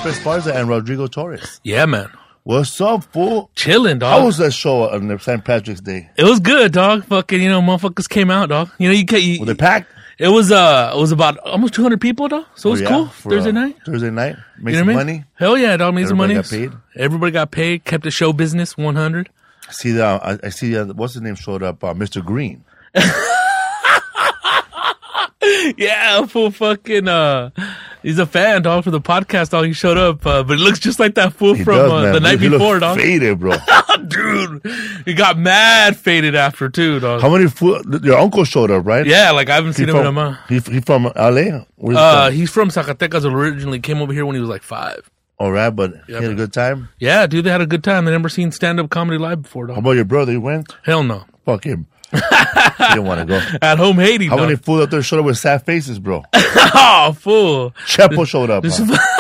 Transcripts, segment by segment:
Esparza and Rodrigo Torres. Yeah, man. What's up, fool? Chilling, dog. How was that show on St. Patrick's Day? It was good, dog. Fucking, motherfuckers came out, dog. Were they packed? It was about almost 200 people, dog. So it was cool. For, Thursday night. Made some money. Hell yeah, dog. Made some money. Everybody got paid. Everybody got paid. Kept the show business 100. I see. What's his name showed up? Mr. Green. Yeah, fool. Fucking. He's a fan, dog, for the podcast, dog. He showed up, but it looks just like that fool from the night before, dog. Faded, bro. Dude, he got mad faded after too, dog. How many your uncle showed up, right? Yeah, like I haven't seen him in a month. He from LA? He's from Zacatecas originally. Came over here when he was like 5. All right, but he had a good time? Yeah, dude, they had a good time. They never seen stand-up comedy live before, dog. How about your brother? You went? Hell no. Fuck him. He didn't want to go. At home hating, How dog. many fools out there showed up with sad faces, bro? Oh, fool. Chepo showed up.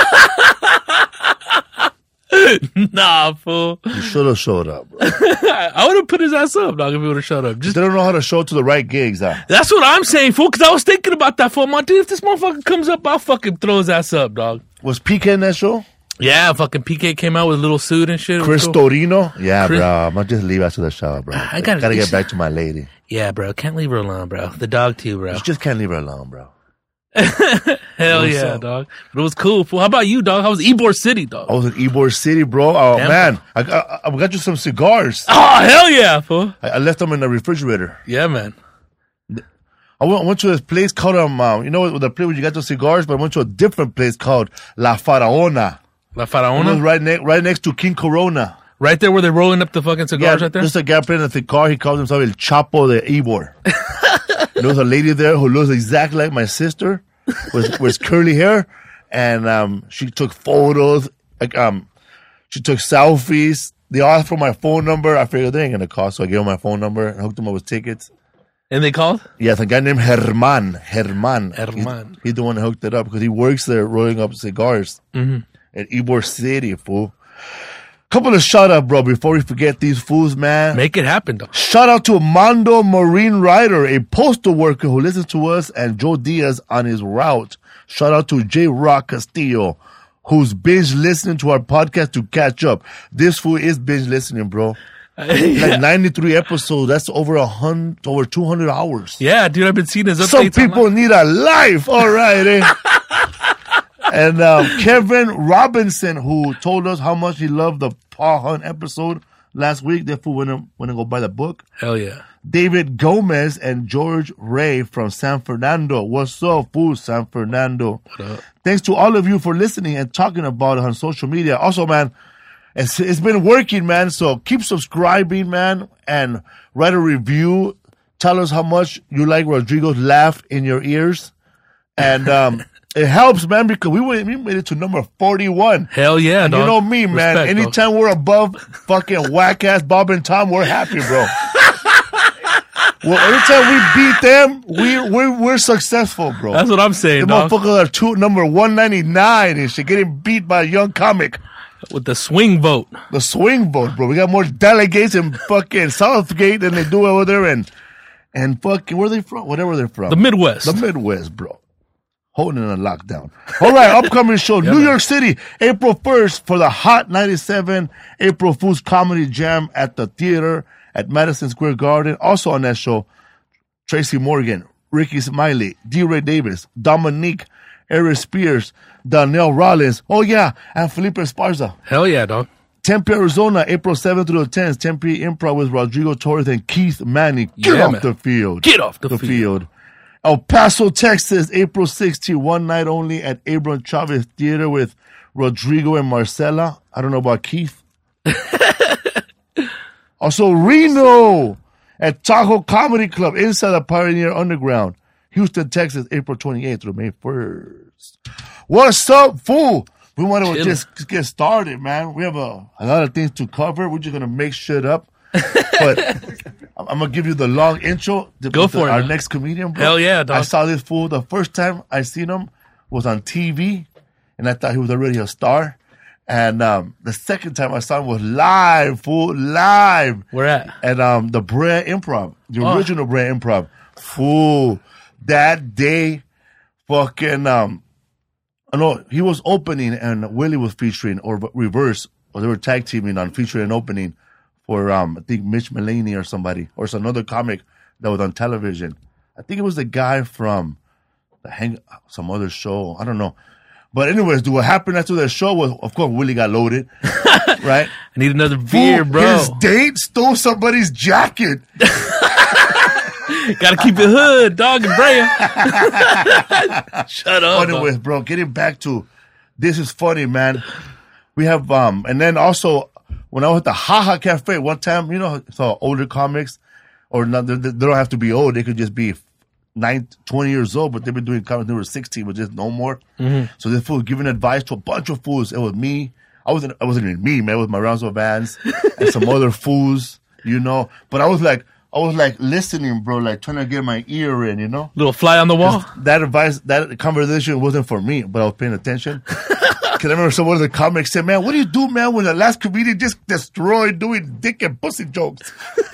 Nah, fool. He should have showed up, bro. I would have put his ass up, dog, if he would have showed up. They don't know how to show to the right gigs, huh? That's what I'm saying, fool, because I was thinking about that, fool. Dude, if this motherfucker comes up, I'll fucking throw his ass up, dog. Was PK in that show? Yeah, fucking PK came out with a little suit and shit. Chris Torino? Yeah, bro. I'm going to just leave after the show, bro. I gotta get back to my lady. Yeah, bro. Can't leave her alone, bro. The dog, too, bro. You just can't leave her alone, bro. Hell yeah, dog. But it was cool, fool. How about you, dog? How was Ybor City, dog? I was in Ybor City, bro. Oh, man. I got you some cigars. Oh, hell yeah, fool. I left them in the refrigerator. Yeah, man. I went to this place called, the place where you got those cigars, but I went to a different place called La Faraona. La Faraona? It was right next to King Corona. Right there where they're rolling up the fucking cigars right there? Just a guy playing in the car. He calls himself El Chapo de Ybor. There was a lady there who looks exactly like my sister with curly hair. And she took photos. She took selfies. They asked for my phone number. I figured they ain't going to call, so I gave them my phone number and hooked them up with tickets. And they called? Yes, a guy named Herman. He's the one that hooked it up because he works there rolling up cigars at Ybor City, fool. Couple of shout out, bro, before we forget these fools, man. Make it happen, dog. Shout out to Mondo Marine Rider, a postal worker who listens to us, and Joe Diaz on his route. Shout out to J. Rock Castillo, who's binge listening to our podcast to catch up. This fool is binge listening, bro. Like 93 episodes. That's over 200 hours. Yeah, dude, I've been seeing his updates. Some people need a life. All right, eh? And Kevin Robinson, who told us how much he loved the Paul Hunt episode last week. Therefore, went to go buy the book. Hell yeah. David Gomez and George Ray from San Fernando. What's up, fool, San Fernando? What up? Thanks to all of you for listening and talking about it on social media. Also, man, it's been working, man. So keep subscribing, man, and write a review. Tell us how much you like Rodrigo's laugh in your ears. And it helps, man, because we made it to number 41. Hell yeah, and dog. You know me, man. Respect, anytime we're above fucking whack-ass Bob and Tom, we're happy, bro. Well, anytime we beat them, we're successful, bro. That's what I'm saying, the dog. motherfuckers are number 199 and shit, getting beat by a young comic. With the swing vote. The swing vote, bro. We got more delegates in fucking Southgate than they do over there and fucking, where are they from? Whatever they're from. The Midwest. The Midwest, bro. Holding in a lockdown. All right, upcoming show, New York City, April 1st for the Hot 97 April Fool's Comedy Jam at the theater at Madison Square Garden. Also on that show, Tracy Morgan, Ricky Smiley, D. Ray Davis, Dominique, Eric Spears, Danielle Rollins. Oh, yeah, and Felipe Esparza. Hell yeah, dog. Tempe, Arizona, April 7th through the 10th. Tempe Improv with Rodrigo Torres and Keith Manning. Get off the field. Get off the field. El Paso, Texas, April 16th, one night only at Abram Chavez Theater with Rodrigo and Marcela. I don't know about Keith. Also, Reno at Tahoe Comedy Club inside the Pioneer Underground. Houston, Texas, April 28th through May 1st. What's up, fool? We want to just get started, man. We have a lot of things to cover. We're just going to make shit up. But I'm going to give you the long intro. Go for it. Our next comedian, bro. Hell yeah, dog. I saw this fool. The first time I seen him was on TV, and I thought he was already a star. And the second time I saw him was live, fool, live. Where at? At the Brea Improv, the original Brea Improv. Fool, that day, fucking, No, he was opening and Willie was featuring, or reverse, or they were tag teaming on featuring and opening for, I think, Mitch Mulaney or somebody, or it's another comic that was on television. I think it was the guy from some other show. I don't know. But anyways, dude, what happened after that show was, of course, Willie got loaded, right? I need another beer, bro. His date stole somebody's jacket. Gotta keep it hood, dog and Brea. Shut up. Anyways, bro, getting back to this is funny, man. We have, and then also, when I was at the Haha Cafe one time, you know, saw older comics, or not, they don't have to be old, they could just be 20 years old, but they've been doing comics when they were 16, but just no more. Mm-hmm. So this fool giving advice to a bunch of fools. It was me. I wasn't even me, man. It was my Ronzo Vans and some other fools, you know. But I was like listening, bro, like trying to get my ear in, you know. Little fly on the wall. That advice, that conversation wasn't for me, but I was paying attention. Because I remember one of the comics said, man, what do you do, man, when the last comedian just destroyed doing dick and pussy jokes?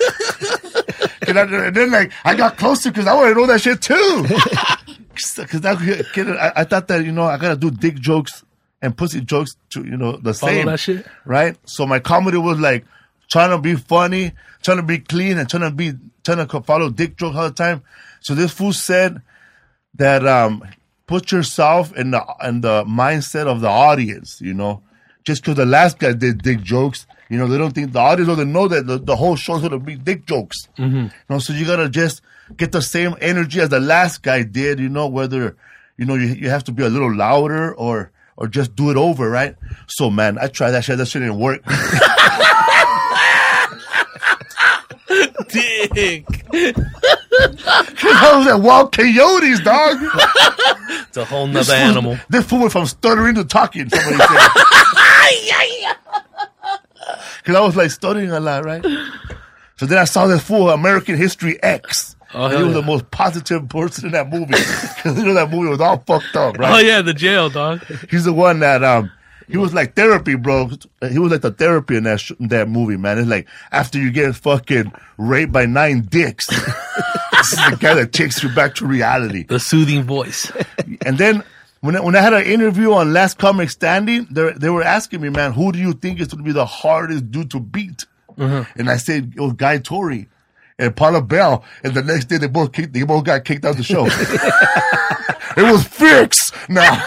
And then, like, I got closer because I want to know that shit, too. Because I thought that, you know, I got to do dick jokes and pussy jokes to, you know, the Follow same. That shit. Right? So my comedy was, like, trying to be funny, trying to be clean, and trying to follow dick jokes all the time. So this fool said that put yourself in the mindset of the audience, you know. Just because the last guy did dick jokes, you know, they don't think the audience doesn't know that the whole show's gonna be dick jokes. Mm-hmm. You know, so you gotta just get the same energy as the last guy did, you know, whether, you know, you have to be a little louder or just do it over, right? So man, I tried that shit didn't work. Dick. I was at Wild Coyotes, dog. It's a whole nother animal. This fool went from stuttering to talking, somebody said. Because I was like studying a lot, right? So then I saw this fool, American History X. Oh, he was the most positive person in that movie. Because you know that movie was all fucked up, right? Oh yeah, the jail, dog. He's the one that he was like therapy, bro. He was like the therapy in that movie, man. It's like after you get fucking raped by 9 dicks, this is the guy that takes you back to reality. The soothing voice. And then when I had an interview on Last Comic Standing, they were asking me, man, who do you think is going to be the hardest dude to beat? Mm-hmm. And I said it was Guy Torry and Paula Bell. And the next day they both got kicked out of the show. It was fixed. Now.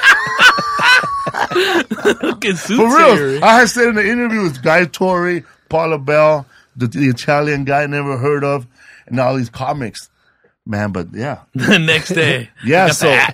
For real, I had said in the interview it's Guy Torry, Paula Bell, the Italian guy I never heard of, and all these comics, man. But yeah, the next day, yeah.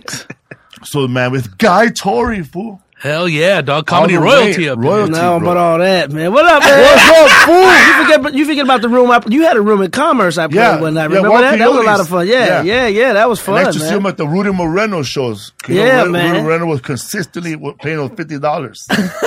So man, with Guy Torry, fool. Hell yeah, dog. Comedy royalty up there. No, but all that, man. What up, man? What's up, fool? You forget about the room. You had a room in Commerce I played one night. Remember that? That was a lot of fun. Yeah. That was fun, man. I used to see him at the Rudy Moreno shows. Man. Rudy Moreno was consistently paying us $50.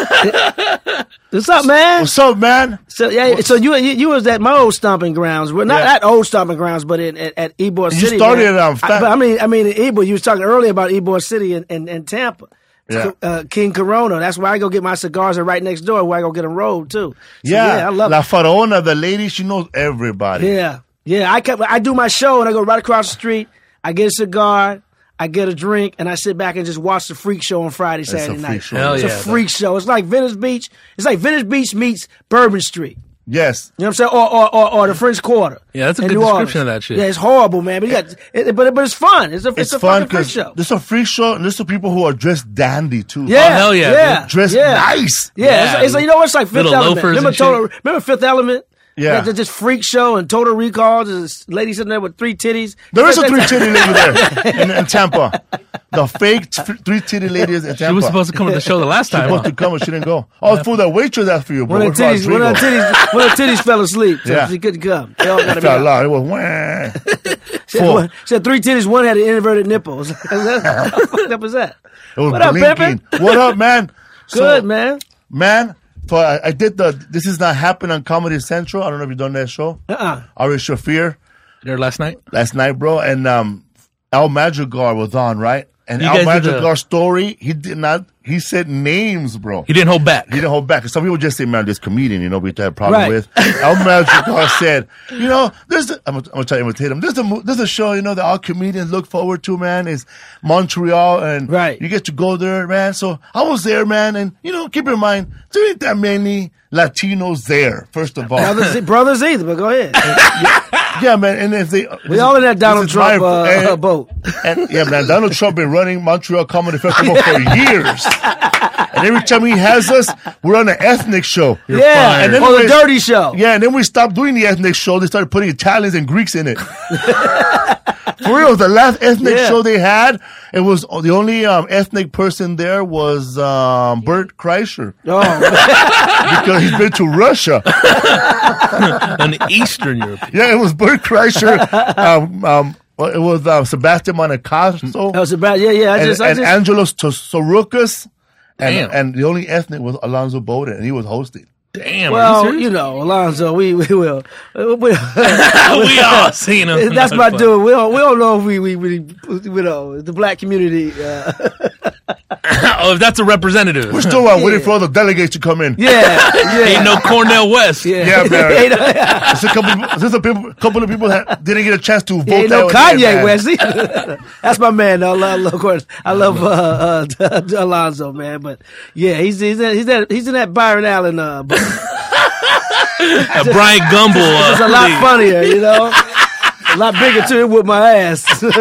What's up, man? What's up, man? So you was at my old stomping grounds. Well, not that old stomping grounds, but at Ybor City. You started at I mean, Ybor. You was talking earlier about Ybor City and Tampa. Yeah. King Corona. That's where I go get my cigars, and right next door where I go get them rolled too. So, I love La Faraona, the lady, she knows everybody. Yeah. I do my show and I go right across the street. I get a cigar, I get a drink, and I sit back and just watch the freak show on Friday, Saturday night. It's a freak show. It's like Venice Beach. It's like Venice Beach meets Bourbon Street. Yes. You know what I'm saying? Or the French Quarter. Yeah, that's a good description of that shit. Yeah, it's horrible, man. But but it's fun. It's a fucking freak show. There's a freak show, and there's some people who are dressed dandy, too. Yeah. Oh, hell yeah. Dressed nice. Yeah. It's like, you know what's like Fifth Element. Remember Fifth Element? Yeah. It's just freak show and Total Recall. There's this lady sitting there with 3 titties. There is a 3-titty lady there in Tampa. The fake 3-titty lady is in Tampa. She was supposed to come to the show the last time. She was supposed to come, but she didn't go. Oh, for the waitress asked for you, bro. One of her titties fell asleep, so she couldn't come. They all got fell out. It was wah. She had 3 titties. One had inverted nipples. How fucked up is that? It was what blinking. Up, Pimpin'? What up, man? Good, man. Man. So I did This Is Not Happening on Comedy Central. I don't know if you've done that show. Ari Shafir. There last night? Last night, bro. And Al Madrigal was on, right? And Al Madrigal's story, he he said names, bro. He didn't hold back. Some people just say, man, this comedian, we have a problem with. El Madrigal said, I'm going to try to imitate him. There's a show, that all comedians look forward to, man, is Montreal. And you get to go there, man. So I was there, man. And, keep in mind, there ain't that many Latinos there, first of all. Brothers either, but go ahead. Yeah, man. And if we all in that Donald Trump boat. And man, Donald Trump been running Montreal Comedy Festival for years. And every time he has us, we're on an ethnic show. You're fired. And then the dirty show. Yeah, and then we stopped doing the ethnic show. They started putting Italians and Greeks in it. For real, the last ethnic show they had, it was the only ethnic person there was Bert Kreischer. Oh, because he's been to Russia. An Eastern European. Yeah, it was Bert Kreischer. It was Sebastian Monacasso. Oh, Sebastian, and Angelos Sorokas. And the only ethnic was Alonzo Bowden, and he was hosting. Damn. Well, Alonzo, we will. We all seen him. That's my dude. We don't know if the black community. If that's a representative. We're still waiting for all the delegates to come in. Yeah. Ain't no Cornel West. Yeah, man. There's a couple of people that didn't get a chance to vote. Ain't no Kanye West. That's my man. Though. I love Alonzo, man. But yeah, he's in that Byron Allen book. Brian Gumble. It's a lot funnier, a lot bigger too. It whipped my ass.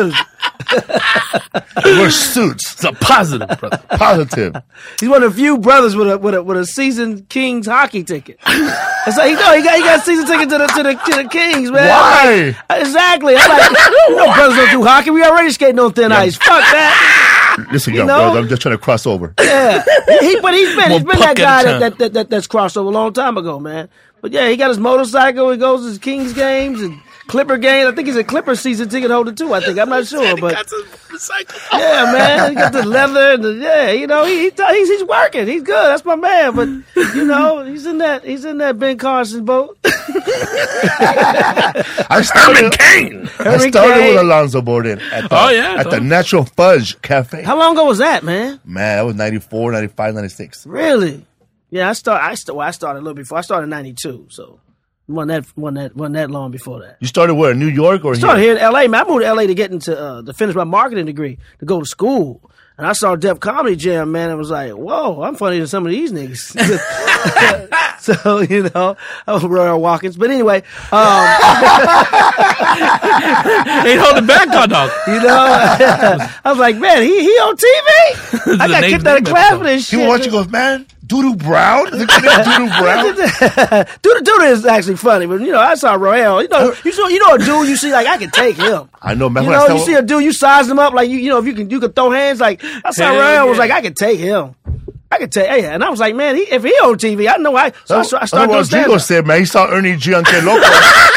Wear suits. It's a positive, brother. Positive. He's one of the few brothers with a season Kings hockey ticket. It's like he got a season ticket to the Kings, man. Why? Exactly. I'm like, brothers don't do hockey. We already skating on thin ice. Fuck that. Listen, young brother, I'm just trying to cross over. Yeah, he's been that guy that's crossed over a long time ago, man. But yeah, he got his motorcycle. He goes to his Kings games and Clipper games. I think he's a Clipper season ticket holder too. I'm not sure, but yeah, man, he got the leather and he's working. He's good. That's my man. But he's in that Ben Carson boat. I started with Alonzo Bowden at the Natural Fudge Cafe. How long ago was that, man? Man, that was 94, 95, 96. Really? Yeah, I started a little before. I started in 92, so wasn't that long before that. You started where? New York or I started here in L.A. Man, I moved to L.A. to get to finish my marketing degree to go to school. And I saw Def Comedy Jam, man, and was like, whoa, I'm funnier than some of these niggas. So, I was Royal Watkins. But anyway. Ain't holding back, dog. I was like, man, he on TV? I got kicked out of class for this shit. People watch you go, man, Doodoo Brown? Doodoo Brown? Doodoo is actually funny, but, I saw Royale. You know a dude you see, like, I can take him. I know, man. You see a dude, you size him up, like, if you can throw hands, like, I saw Royale was like, I can take him. And I was like, man, if he on TV, I know I started doing stand-up. Jigo said, man, he saw Ernie G on Ken Loco.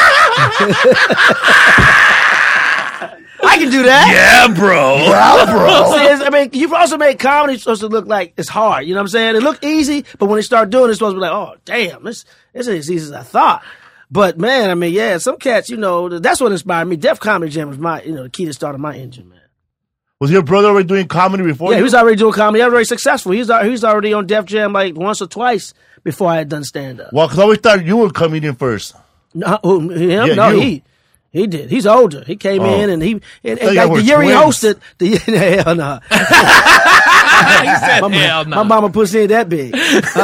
I can do that. Yeah, bro. You've also made comedy supposed to look like it's hard. You know what I'm saying? It looked easy, but when they start doing it, it's supposed to be like, oh, damn, this isn't as easy as I thought. But, man, some cats, that's what inspired me. Def Comedy Jam was my, the key to starting my engine, man. Was your brother already doing comedy before? Yeah, he was already doing comedy. He was very successful. He was already on Def Jam like once or twice before I had done stand-up. Well, because I always thought you were a comedian first. No, him? Yeah, no, he did. He's older. He came in and the year he hosted, hell no. He said, hell no. My mama pussy ain't that big.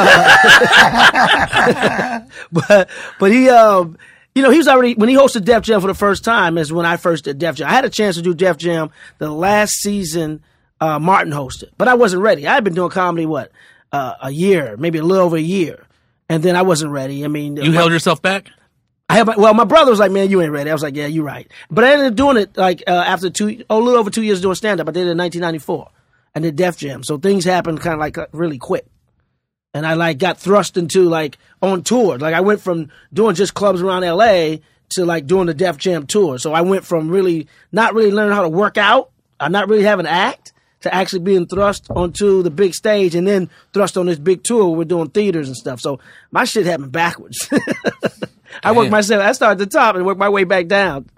But he, he was already, when he hosted Def Jam for the first time is when I first did Def Jam. I had a chance to do Def Jam the last season Martin hosted, but I wasn't ready. I had been doing comedy, a year, maybe a little over a year. And then I wasn't ready. I mean, you held yourself back? My brother was like, man, you ain't ready. I was like, yeah, you're right. But I ended up doing it like after a little over 2 years doing stand-up. I did it in 1994. I did Def Jam. So things happened kind of like really quick. And I got thrust into on tour. Like I went from doing just clubs around LA to doing the Def Jam tour. So I went from not really learning how to work out, not really having an act, to actually being thrust onto the big stage and then thrust on this big tour where we're doing theaters and stuff. So my shit happened backwards. I worked myself. I started at the top and worked my way back down.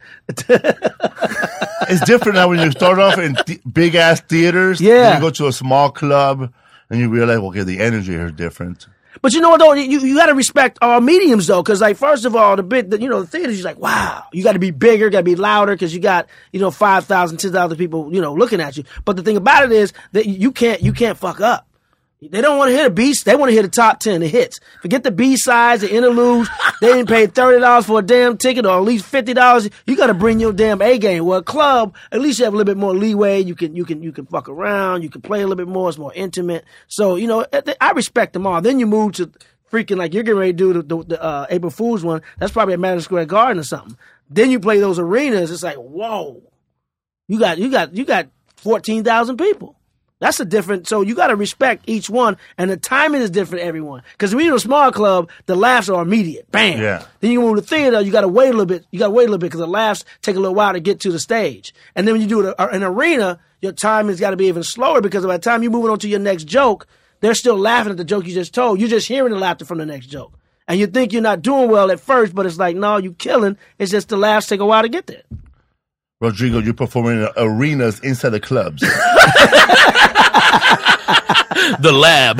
It's different now when you start off in big ass theaters. Yeah. Then you go to a small club. And you realize, okay, the energy here is different. But you know what, though? You got to respect our mediums, though, because, like, first of all, the theaters, you're like, wow. You got to be bigger, got to be louder, because you got, 5,000, 10,000 people, looking at you. But the thing about it is that you can't fuck up. They don't want to hear the beats. They want to hear the top 10, the hits. Forget the B-sides, the interludes. They didn't pay $30 for a damn ticket, or at least $50. You got to bring your damn A game. Well, a club, at least you have a little bit more leeway. You can fuck around. You can play a little bit more. It's more intimate. So, I respect them all. Then you move to freaking, like, you're getting ready to do the April Fool's one. That's probably at Madison Square Garden or something. Then you play those arenas. It's like, whoa. You got 14,000 people. That's a different, so you got to respect each one, and the timing is different for everyone. Because when you're in a small club, the laughs are immediate. Bam. Yeah. Then you move to the theater, you got to wait a little bit. Because the laughs take a little while to get to the stage. And then when you do an arena, your timing's got to be even slower, because by the time you're moving on to your next joke, they're still laughing at the joke you just told. You're just hearing the laughter from the next joke. And you think you're not doing well at first, but it's like, no, you killing. It's just the laughs take a while to get there. Rodrigo, you're performing in arenas inside the clubs. The lab.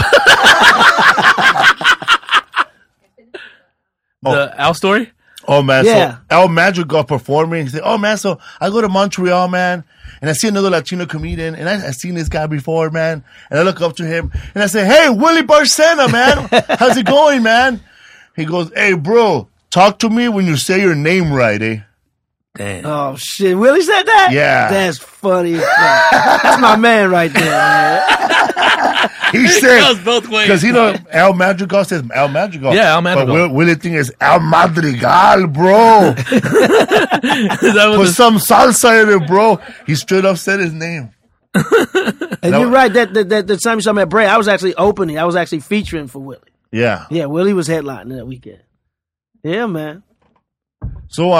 The Al story? Oh, man. Yeah. So Al Madrigal performing. He said, oh, man, so I go to Montreal, man, and I see another Latino comedian, and I've seen this guy before, man, and I look up to him, and I say, hey, Willie Barcena, man. How's it going, man? He goes, hey, bro, talk to me when you say your name right, eh? Damn. Oh, shit. Willie said that? Yeah. That's funny. That's my man right there, man. He said, both ways. Because, Al Madrigal says Al Madrigal. Yeah, Al Madrigal. But Willie thing is Al Madrigal, bro. Put some salsa in it, bro. He straight up said his name. And you're right. That time you saw me at Bray, I was actually opening. I was actually featuring for Willie. Yeah. Yeah, Willie was headlining that weekend. Yeah, man. So,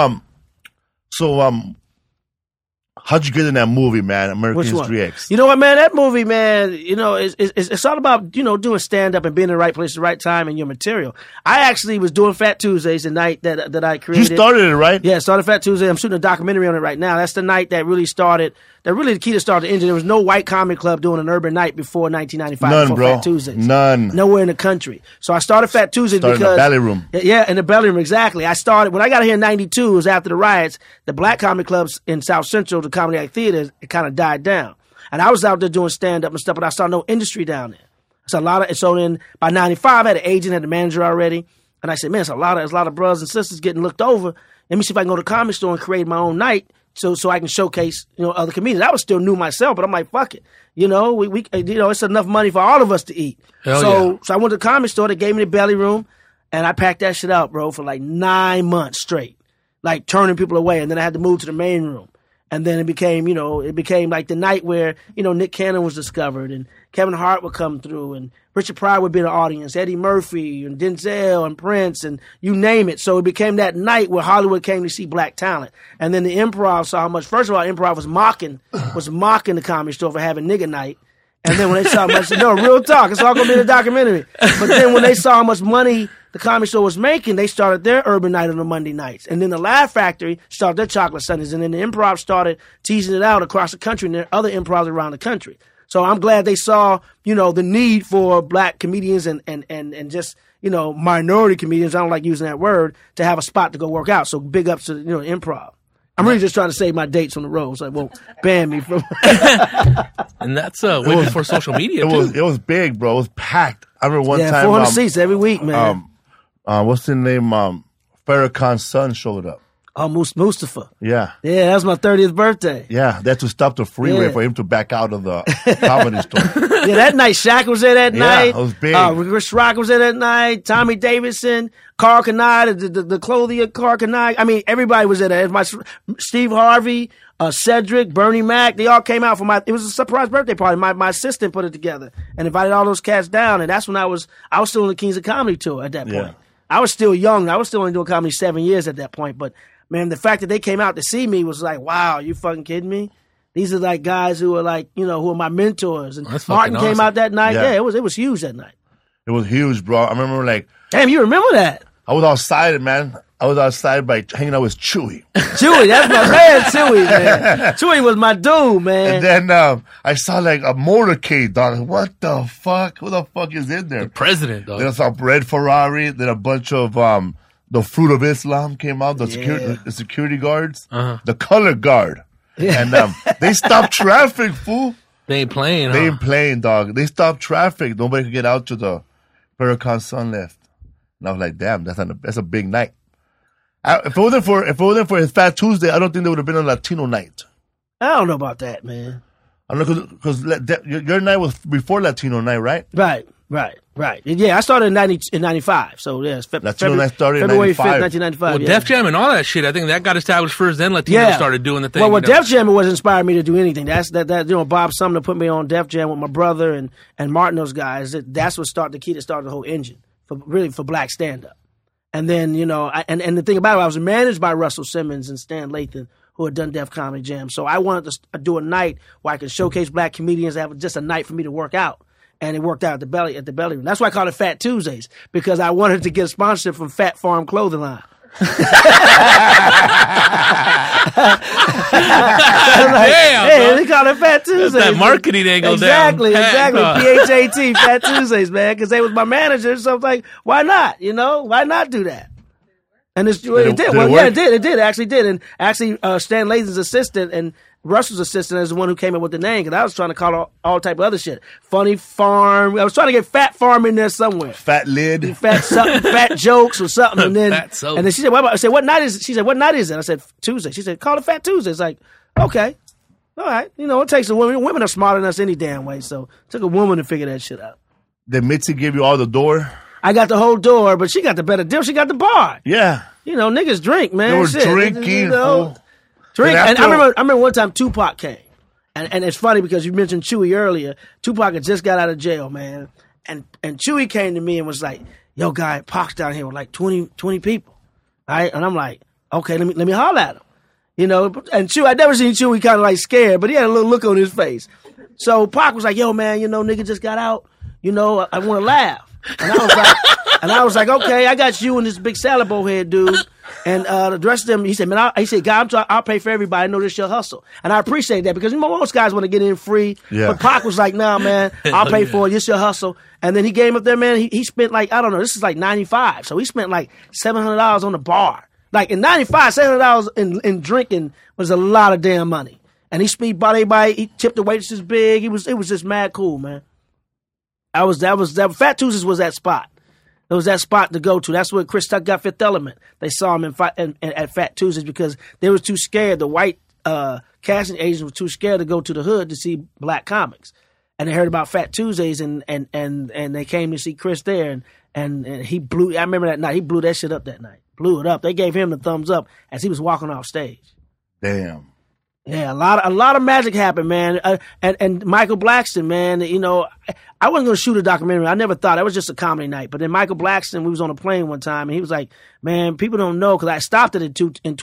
how'd you get in that movie, man? American History X. You know what, man? That movie, man, it's all about, doing stand-up and being in the right place at the right time and your material. I actually was doing Fat Tuesdays the night that I created. You started it, right? Yeah, started Fat Tuesday. I'm shooting a documentary on it right now. That's the night that really the key to start the engine. There was no white comedy club doing an urban night before 1995. None, before bro. Fat Tuesdays. None. Nowhere in the country. So I started Fat Tuesdays because... in the belly room. Yeah, in the belly room, exactly. When I got here in 92, it was after the riots, the black comedy clubs in South Central, the Comedy Act Theater, it kind of died down. And I was out there doing stand-up and stuff, but I saw no industry down there. So then by 95, I had an agent, had a manager already. And I said, man, there's a lot of brothers and sisters getting looked over. Let me see if I can go to the comedy store and create my own night so I can showcase, other comedians. I was still new myself, but I'm like, fuck it. It's enough money for all of us to eat. So I went to the comedy store. They gave me the belly room, and I packed that shit out, bro, for like 9 months straight, like turning people away. And then I had to move to the main room. And then it became like the night where, Nick Cannon was discovered and Kevin Hart would come through and Richard Pryor would be in the audience, Eddie Murphy and Denzel and Prince and you name it. So it became that night where Hollywood came to see black talent. And then the Improv saw how much, first of all, Improv was mocking the Comedy Store for having nigga night. And then when they saw how much, no, real talk, it's all going to be in the documentary. But then when they saw how much money the Comedy Store was making, they started their urban night on the Monday nights. And then the Laugh Factory started their chocolate Sundays. And then the Improv started teasing it out across the country, and there are other improvs around the country. So I'm glad they saw, the need for black comedians and just, minority comedians, I don't like using that word, to have a spot to go work out. So big ups to, Improv. I'm really just trying to save my dates on the road so it won't ban me from. And that's way before social media, too. It was big, bro. It was packed. I remember one time. 400 seats every week, man. What's his name? Farrakhan's son showed up. Oh, Mustafa. Yeah. Yeah, that was my 30th birthday. Yeah, they had to stop the freeway for him to back out of the Comedy Store. Yeah, that night, Shaq was there that night. Yeah, it was big. Chris Rock was there that night. Tommy Davidson, Carl Kanai, the clothing of Carl Kanai. I mean, everybody was there. Steve Harvey, Cedric, Bernie Mac, they all came out for it was a surprise birthday party. My assistant put it together and invited all those cats down. And that's when I was still on the Kings of Comedy tour at that point. Yeah. I was still young. I was still only doing comedy 7 years at that point. But man, the fact that they came out to see me was like, wow, you fucking kidding me? These are like guys who are like, who are my mentors. And Martin came out that night. Yeah, it was huge that night. It was huge, bro. I remember damn, you remember that? I was all excited, man. I was outside hanging out with Chewy. Chewy, that's my man, Chewy, man. Chewy was my dude, man. And then I saw like a motorcade, dog. What the fuck? Who the fuck is in there? The president, dog. There's a red Ferrari. Then a bunch of the Fruit of Islam came out. The security guards. The color guard. Yeah. And they stopped traffic, fool. They ain't playing, They ain't playing, dog. They stopped traffic. Nobody could get out to the Paracon Sun Lift. And I was like, damn, that's a big night. If it wasn't for his Fat Tuesday, I don't think there would have been a Latino night. I don't know about that, man. I don't know, because your night was before Latino night, right? Right. Yeah, I started in 95. So, yeah, Latino night started February in 95. 5th, 1995. Well, Def Jam and all that shit, I think that got established first, then Latino started doing the thing. Well, Def Jam was inspired me to do anything. That's Bob Sumner put me on Def Jam with my brother and Martin, those guys. That's what started the key that started the whole engine for black stand-up. And then, and the thing about it, I was managed by Russell Simmons and Stan Lathan, who had done Def Comedy Jam. So I wanted to do a night where I could showcase black comedians, have just a night for me to work out. And it worked out at the belly room. That's why I call it Fat Tuesdays, because I wanted to get a sponsorship from Fat Farm Clothing Line. They call it Fat Tuesdays. That's that marketing angle. Exactly. PHAT, Fat Tuesdays, man, because they was my manager. So I was like, why not? Why not do that? And it did. It did. It actually did. And actually, Stan Lathan's assistant and Russell's assistant is the one who came up with the name, because I was trying to call all type of other shit. Funny Farm. I was trying to get Fat Farm in there somewhere. Fat Lid. Fat Jokes or something. And then she said, I said, what night is it? She said, what night is it? I said, Tuesday. She said, call it Fat Tuesday. It's like, okay. All right. It takes a woman. Women are smarter than us any damn way. So it took a woman to figure that shit out. Did Mitzi give you all the door? I got the whole door, but she got the better deal. She got the bar. Yeah. Niggas drink, man. They were drinking. Drink. And I remember one time Tupac came. And it's funny because you mentioned Chewy earlier. Tupac had just got out of jail, man. And Chewy came to me and was like, yo, guy, Pac's down here with like 20 people. All right? And I'm like, okay, let me holler at him. And Chewy, I'd never seen Chewy kind of like scared, but he had a little look on his face. So Pac was like, yo, man, nigga just got out. I want to laugh. And I was like, okay, I got you and this big salad bowl head dude. And the rest of them, he said, man, I'll pay for everybody. I know this your hustle. And I appreciate that, because most guys want to get in free. Yeah. But Pac was like, nah, man, I'll pay for it. This your hustle. And then he came up there, man. He spent like, I don't know, this is like 95. So he spent like $700 on the bar. Like in 95, $700 in drinking was a lot of damn money. And he bought everybody, he tipped the waitresses big. It was just mad cool, man. That Fat Tuesdays was that spot. It was that spot to go to. That's where Chris Tuck got Fifth Element. They saw him at Fat Tuesdays because they was too scared. The white casting agents were too scared to go to the hood to see black comics. And they heard about Fat Tuesdays and they came to see Chris there and he blew. I remember that night. He blew that shit up that night. Blew it up. They gave him the thumbs up as he was walking off stage. Damn. Yeah, a lot of magic happened, man. And Michael Blackston, man, I wasn't going to shoot a documentary. I never thought. It was just a comedy night. But then Michael Blackston, we was on a plane one time, and he was like, man, people don't know, because I stopped it in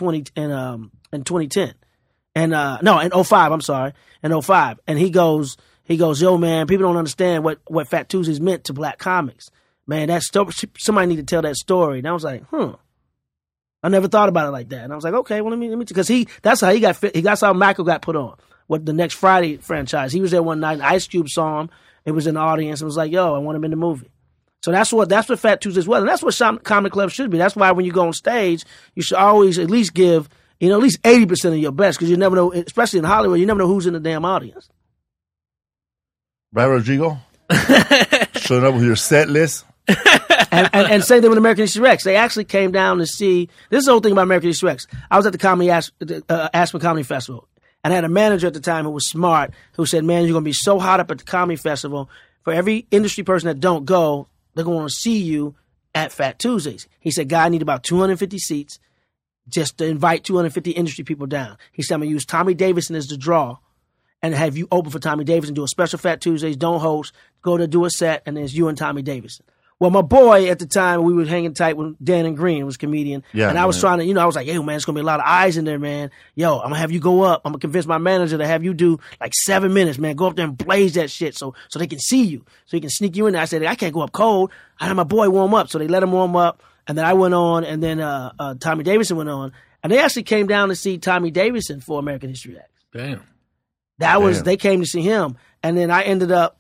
2010. And, no, in 05, I'm sorry. In 05. And he goes, yo, man, people don't understand what Fat Tuesdays meant to black comics. Man, that story, somebody need to tell that story. And I was like, I never thought about it like that. And I was like, okay, well, let me, because that's how Michael got put on with the Next Friday franchise. He was there one night, and Ice Cube saw him. It was in the audience and was like, yo, I want him in the movie. So that's what Fat Tuesdays was. And that's what comedy clubs should be. That's why when you go on stage, you should always at least give, at least 80% of your best, because you never know, especially in Hollywood, you never know who's in the damn audience. Right, Rodrigo? Showing up with your set list. and same thing with American History X. They actually came down to see. This is the whole thing about American History X. I was at the Aspen Comedy Festival, and I had a manager at the time who was smart, who said, man, you're going to be so hot up at the comedy festival. For every industry person that don't go, they're going to see you at Fat Tuesdays. He said, guy, I need about 250 seats just to invite 250 industry people down. He said, I'm going to use Tommy Davidson as the draw and have you open for Tommy Davidson, do a special Fat Tuesdays, don't host, go to do a set, and then it's you and Tommy Davidson. Well, my boy at the time, we were hanging tight with Dan and Green, was a comedian. Yeah, and I was trying to, I was like, yo, man, it's going to be a lot of eyes in there, man. Yo, I'm going to have you go up. I'm going to convince my manager to have you do like 7 minutes, man. Go up there and blaze that shit so they can see you, so he can sneak you in there. I said, I can't go up cold. I had my boy warm up. So they let him warm up. And then I went on, and then Tommy Davidson went on. And they actually came down to see Tommy Davidson for American History X. Damn. They came to see him. And then I ended up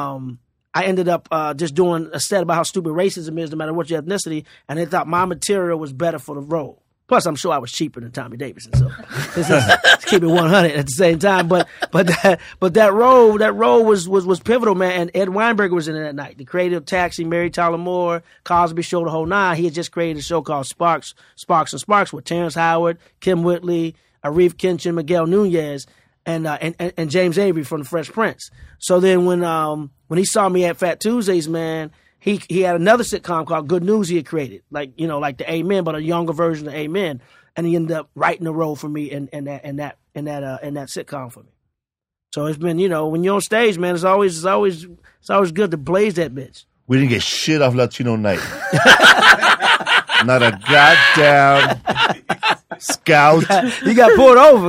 just doing a set about how stupid racism is no matter what your ethnicity. And they thought my material was better for the role. Plus, I'm sure I was cheaper than Tommy Davidson, so let's keep it 100 at the same time. But that role was pivotal, man. And Ed Weinberger was in it that night. The creator of Taxi, Mary Tyler Moore, Cosby Show, the whole nine. He had just created a show called Sparks and Sparks with Terrence Howard, Kim Whitley, Arif Kinchin, Miguel Nunez, and James Avery from The Fresh Prince. So then when he saw me at Fat Tuesdays, man. He had another sitcom called Good News he had created, like the Amen, but a younger version of Amen, and he ended up writing a role for me in that sitcom for me. So it's been, when you're on stage, man, it's always good to blaze that bitch. We didn't get shit off Latino Night. Not a goddamn scout. You got pulled over.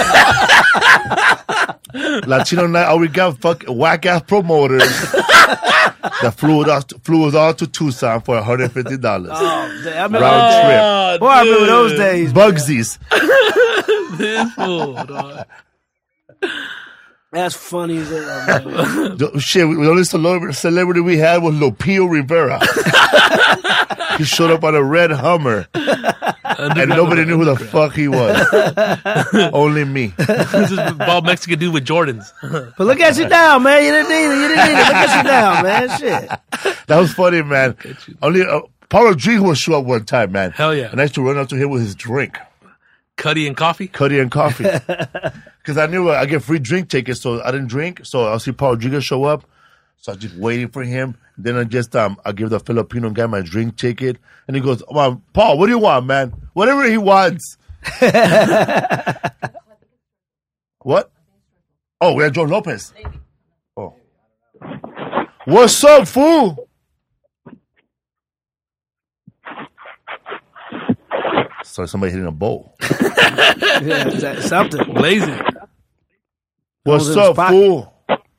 Latino Night, all we got fucking whack ass promoters that flew us all to Tucson for $150. Oh, damn. Round trip. Boy, I remember those days. Bugsies. This fool, dog. That's funny as hell, man. Shit, the only celebrity we had was Lupillo Rivera. He showed up on a red Hummer. And nobody knew who the fuck he was. Only me. This is a bald Mexican dude with Jordans. But look at you now, man. You didn't need it. Look at you now, man. Shit. That was funny, man. Only Paul Rodriguez would show up one time, man. Hell yeah. And I used to run up to him with his drink. Cuddy and coffee? Cuddy and coffee. Because I knew I get free drink tickets, so I didn't drink. So I'll see Paul Rodriguez show up. So I was just waiting for him. Then I give the Filipino guy my drink ticket. And he goes, well, Paul, what do you want, man? Whatever he wants. What? Oh, we have George Lopez. Oh. What's up, fool? So somebody hitting a bowl. Yeah, something. Lazy. What's up, fool?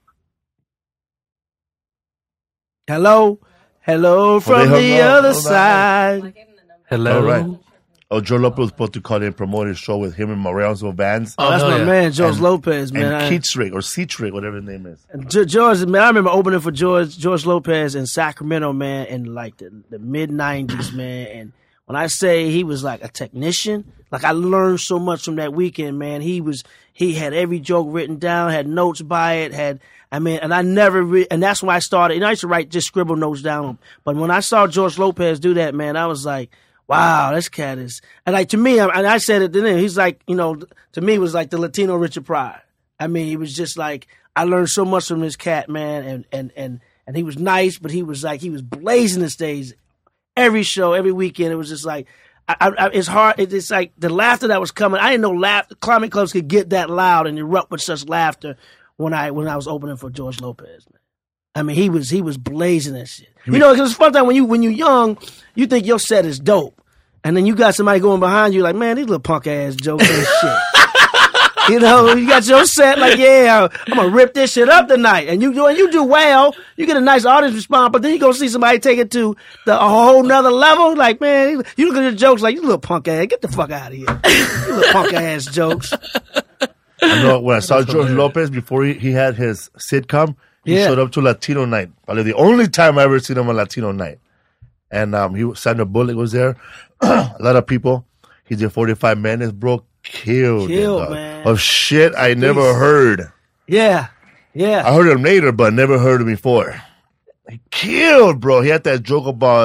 Hello from the other side. Hello. All right. Oh, Joe Lopez was supposed to call in and promote his show with him and Mariano Vans. Oh, that's my man, George Lopez, man. And Keatrick, or Cetrick, whatever his name is. George, man, I remember opening for George Lopez in Sacramento, man, in like the mid-90s, man. And when I say he was like a technician, like I learned so much from that weekend, man. He had every joke written down, had notes by it, and I never, and that's why I started. I used to just scribble notes down. But when I saw George Lopez do that, man, I was like, wow, this cat is, and like to me, and I said it to him, he's like, to me, was like the Latino Richard Pryor. I mean, he was just like, I learned so much from this cat, man, and he was nice, but he was blazing the stage every show, every weekend. It was just like, it's hard. It's like the laughter that was coming. I didn't know comedy clubs could get that loud and erupt with such laughter when I was opening for George Lopez, man. I mean, he was blazing that shit. Because it's fun time when you're young, you think your set is dope, and then you got somebody going behind you like, man, these little punk ass jokes and shit. You got your set like, yeah, I'm gonna rip this shit up tonight, and you do well. You get a nice audience response, but then you go see somebody take it to a whole nother level. Like, man, you look at your jokes like, you little punk ass, get the fuck out of here, you little punk ass jokes. I know when I saw George Lopez before he had his sitcom, he showed up to Latino Night. Probably the only time I ever seen him on Latino Night. And Sandra Bullock was there. A lot of people. He did 45 minutes, bro. Killed man. Of shit I never heard. Yeah. I heard him later, but never heard him before. He killed, bro. He had that joke about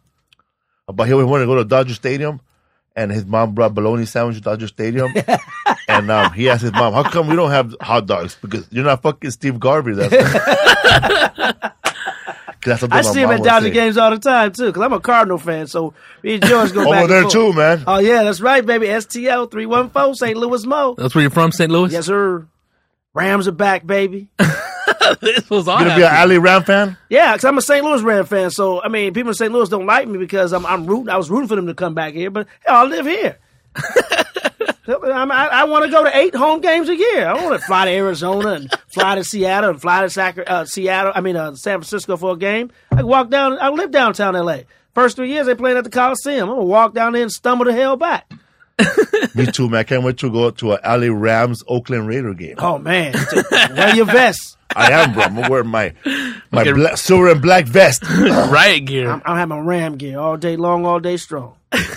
he wanted to go to Dodger Stadium, and his mom brought bologna sandwich to Dodger Stadium. And he asked his mom, how come we don't have hot dogs? Because you're not fucking Steve Garvey. I see him at Dodger games all the time, too, because I'm a Cardinal fan, so me and George go back over there, too, man. Oh, yeah, that's right, baby. STL 314, St. Louis Mo. That's where you're from, St. Louis? Yes, sir. Rams are back, baby. This was awesome. You gonna be an Alley Ram fan? Yeah, because I'm a St. Louis Ram fan, so, I mean, people in St. Louis don't like me because I was rooting for them to come back here, but hell, I live here. I want to go to 8 home games a year. I don't want to fly to Arizona and fly to Seattle and fly to San Francisco for a game. I live downtown L.A. First 3 years they playing at the Coliseum. I'm gonna walk down there and stumble the hell back. Me too, man. I can't wait to go to an LA Rams Oakland Raider game. Oh man, wear your vest. I am, bro. I'm gonna wear my silver and black vest. Riot gear. I'm having my Ram gear all day long, all day strong.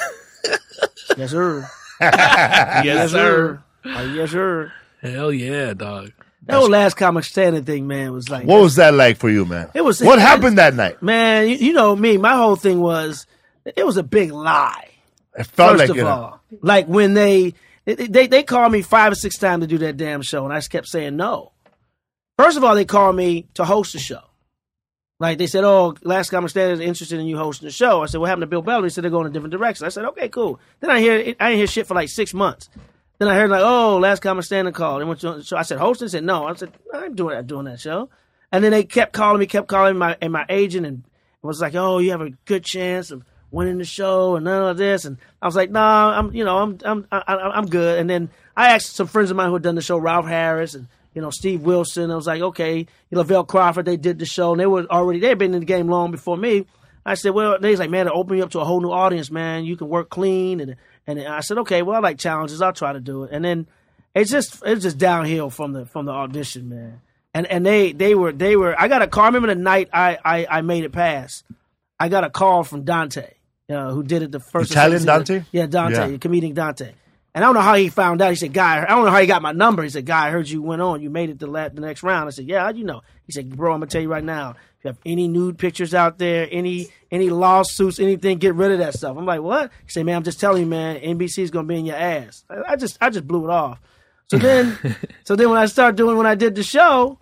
Yes, sir. Yes, sir. Yes, sir. Hell yeah, dog. That whole Last Comic Standing thing, man, was like. What was that like for you, man? It was. What happened that night? Man, you know me. My whole thing was, it was a big lie. It felt First of all, like when they called me 5 or 6 times to do that damn show, and I just kept saying no. First of all, they called me to host the show. Like they said, "Oh, Last Comic Standing is interested in you hosting the show." I said, "What happened to Bill Bellamy?" He said they're going in a different direction. I said, "Okay, cool." Then I didn't hear shit for like 6 months. Then I heard like, "Oh, Last Comic Standing called." They went to the show. I said, "Hosting?" He said, "No." I said, "I'm doing that show." And then they kept calling me, my agent, and was like, "Oh, you have a good chance of winning the show and none of this." And I was like, "Nah, I'm good." And then I asked some friends of mine who had done the show, Ralph Harris and Steve Wilson. I was like, okay, Lavelle Crawford, they did the show, and they had been in the game long before me. I said, well, they was like, man, it opened me up to a whole new audience, man. You can work clean, and I said, okay, well, I like challenges. I'll try to do it. And then it's just downhill from the audition, man. And they were. I got a call. I remember the night I made it past. I got a call from Dante, who did it the first Italian Dante. Yeah, Dante, comedian Dante. And I don't know how he found out. He said, "Guy, I don't know how he got my number." He said, "Guy, I heard you went on. You made it the next round." I said, "Yeah, how'd you know?" He said, "Bro, I'm gonna tell you right now. If you have any nude pictures out there, any lawsuits, anything, get rid of that stuff." I'm like, "What?" He said, "Man, I'm just telling you, man. NBC's gonna be in your ass." I just blew it off. So then when I did the show,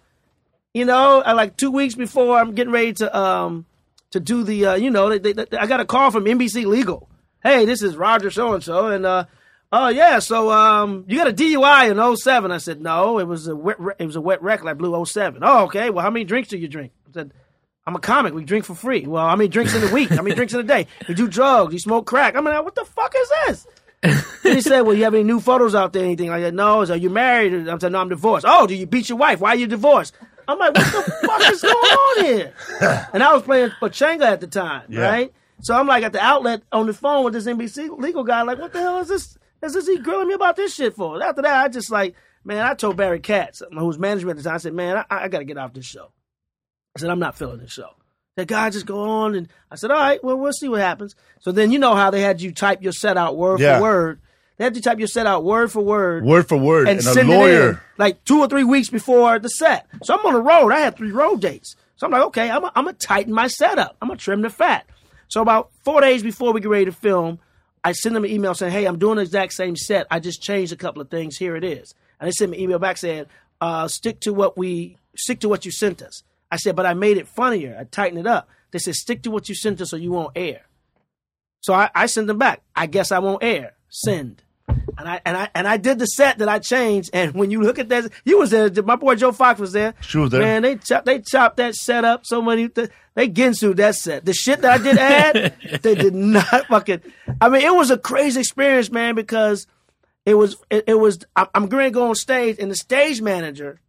I like 2 weeks before I'm getting ready to do the I got a call from NBC Legal. Hey, this is Roger so and so, and oh yeah, so you got a DUI in 07. I said, no, it was a wet wreck. I blew 07. Oh, okay. Well, how many drinks do you drink? I said, I'm a comic. We drink for free. Well, how many drinks in a week? How many drinks in a day? You do drugs. You smoke crack. I'm like, what the fuck is this? And he said, well, you have any new photos out there? Anything like that? No. Are you married? I said, no, I'm divorced. Oh, do you beat your wife? Why are you divorced? I'm like, what the fuck is going on here? And I was playing Pachanga at the time, right? So I'm like at the outlet on the phone with this NBC Legal guy, like, what the hell is this? Is he grilling me about this shit for? After that, I just like, man, I told Barry Katz, who was management at the time, I said, man, I got to get off this show. I said, I'm not feeling this show. That guy just go on, and I said, all right, well, we'll see what happens. So then you know how they had you type your set out word for word. They had you type your set out word for word. Word for word. And send a lawyer. It in, like 2 or 3 weeks before the set. So I'm on the road. I had 3 road dates. So I'm like, okay, I'm going to tighten my setup. I'm going to trim the fat. So about 4 days before we get ready to film, I send them an email saying, hey, I'm doing the exact same set. I just changed a couple of things. Here it is. And they sent me an email back saying, stick to what you sent us. I said, but I made it funnier. I tightened it up. They said, stick to what you sent us or you won't air. So I sent them back. I guess I won't air. Send. And I did the set that I changed. And when you look at that, you was there. My boy Joe Fox was there. She was there. Man, they chopped that set up so many. They Ginsu'd that set. The shit that I did add, they did not fucking. I mean, it was a crazy experience, man, because it was. I'm going to go on stage, and the stage manager,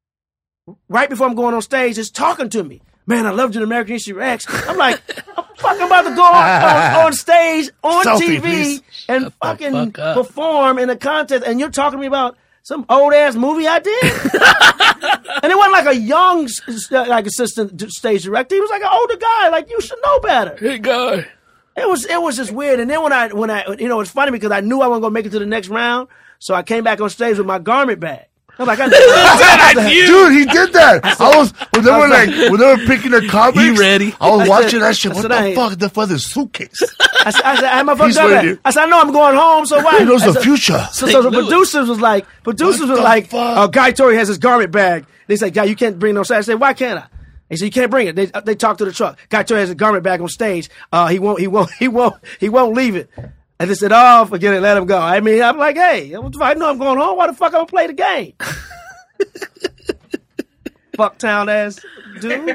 right before I'm going on stage, is talking to me. Man, I loved you in American History X. I'm like, I'm fucking about to go on stage, on Selfie, TV, please. and fucking perform in a contest, and you're talking to me about some old-ass movie I did? And it wasn't like a young assistant stage director. He was like an older guy. Like, you should know better. Hey, guy. It was just weird. And then when I it's funny because I knew I wasn't going to make it to the next round, so I came back on stage with my garment bag. I'm like, dude, he did that. When they were picking the comics, he ready. I was watching that shit. What the fuck? The fucking suitcase. I said, I know I'm going home, so why? He knows the future. So the producers was like, Guy Tori has his garment bag. They said, Guy, you can't bring no stage. I said, why can't I? They said, you can't bring it. They talked to the truck. Guy Tori has his garment bag on stage. He won't leave it. And they said, oh, forget it, let him go. I mean, I'm like, hey, if I know I'm going home, why the fuck I'm going to play the game? Fucktown ass dude.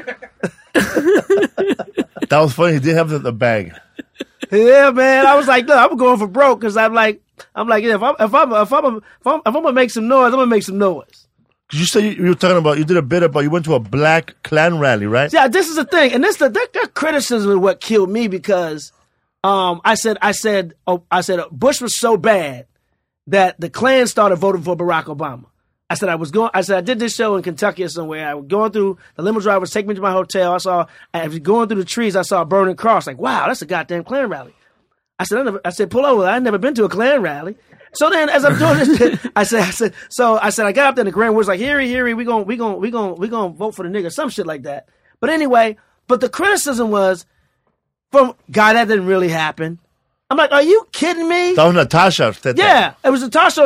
That was funny. He did have the bag. Yeah, man. I was like, look, I'm going for broke because I'm like, yeah, if I'm gonna make some noise, I'm gonna make some noise. You said you were talking about, you did a bit about, you went to a black Klan rally, right? Yeah, this is the thing. And that criticism is what killed me because I said Bush was so bad that the Klan started voting for Barack Obama. I did this show in Kentucky or somewhere. I was going through, the limo driver was taking me to my hotel. I was going through the trees. I saw a burning cross. Like, wow, that's a goddamn Klan rally. I said, pull over. I've never been to a Klan rally. So then, as I'm doing this, I got up there and the Grand Wizard's like, here, we gonna vote for the nigga, some shit like that. But anyway, the criticism was from, God, that didn't really happen. I'm like, are you kidding me? That was Natasha said that. Yeah, it was Natasha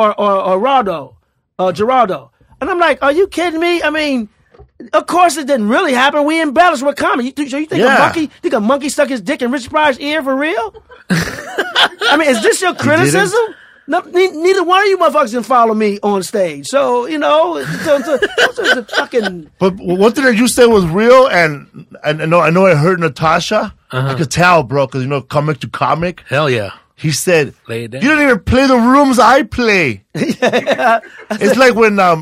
or Geraldo. And I'm like, are you kidding me? I mean, of course it didn't really happen. We embellished with comedy. You think a monkey stuck his dick in Richard Pryor's ear for real? I mean, is this your criticism? No, neither one of you motherfuckers can follow me on stage. So, the fucking... But one thing that you said was real, and I know I heard Natasha. I could tell, bro, because, comic to comic. Hell yeah. He said, "You don't even play the rooms I play." It's like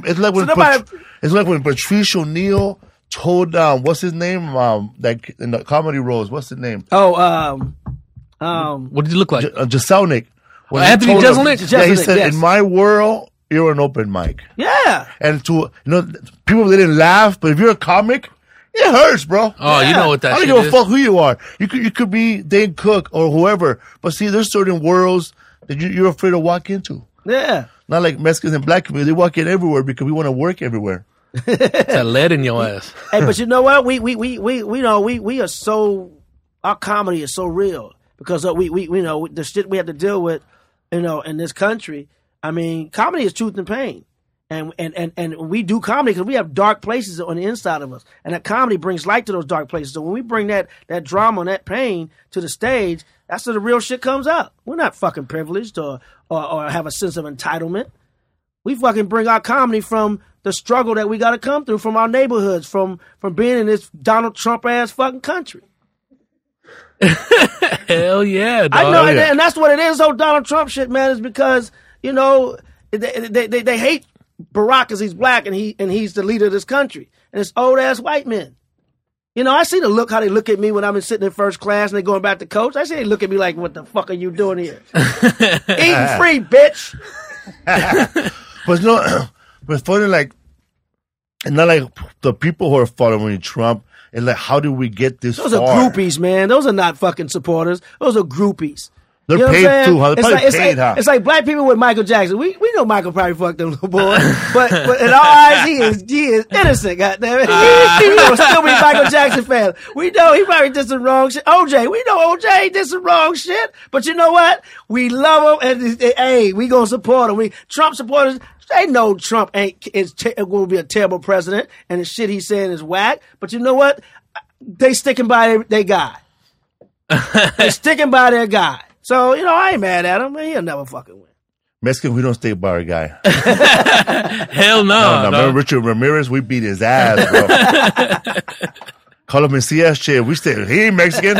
when Patrice O'Neal told what's his name that in the comedy roles, what's his name? What did he look like? Jeselnik. Anthony Jeselnik. Yeah, he said, "In my world, you're an open mic." Yeah, and people didn't laugh, but if you're a comic, it hurts, bro. Oh, yeah. You know what that shit is. I don't give a fuck who you are. You could be Dane Cook or whoever. But see, there's certain worlds that you're afraid to walk into. Yeah. Not like Mexicans and black community. They walk in everywhere because we want to work everywhere. That lead in your ass. Hey, but you know what? We are so, our comedy is so real because we know the shit we have to deal with, in this country. I mean, comedy is truth and pain. And we do comedy because we have dark places on the inside of us. And that comedy brings light to those dark places. So when we bring that drama and that pain to the stage, that's where the real shit comes out. We're not fucking privileged or have a sense of entitlement. We fucking bring our comedy from the struggle that we got to come through from our neighborhoods, from being in this Donald Trump ass fucking country. Hell yeah, dog. I know, and that's what it is. Whole Donald Trump shit, man, is because, they hate Barack because he's black and he's the leader of this country. And it's old ass white men. I see how they look at me when I'm sitting in first class and they're going back to coach. I see they look at me like, what the fuck are you doing here? Eating free, bitch. But it's funny, like, and not like the people who are following Trump, and like, how did we get this far? Those are groupies, man. Those are not fucking supporters. Those are groupies. They're paid too, huh? They're probably paid, huh? It's like black people with Michael Jackson. We know Michael probably fucked them little boy, but in our eyes, he is innocent. Goddamn it, he will still be Michael Jackson fan. We know he probably did some wrong shit. OJ, we know OJ did some wrong shit, but you know what? We love him, and hey, we gonna support him. Trump supporters, they know Trump is going to be a terrible president, and the shit he's saying is whack. But you know what? They sticking by their guy. They sticking by their guy. So, I ain't mad at him. He'll never fucking win. Mexican, we don't stay by our guy. Hell no. Remember Richard Ramirez? We beat his ass, bro. Call him Messias, shit. We stay. He ain't Mexican.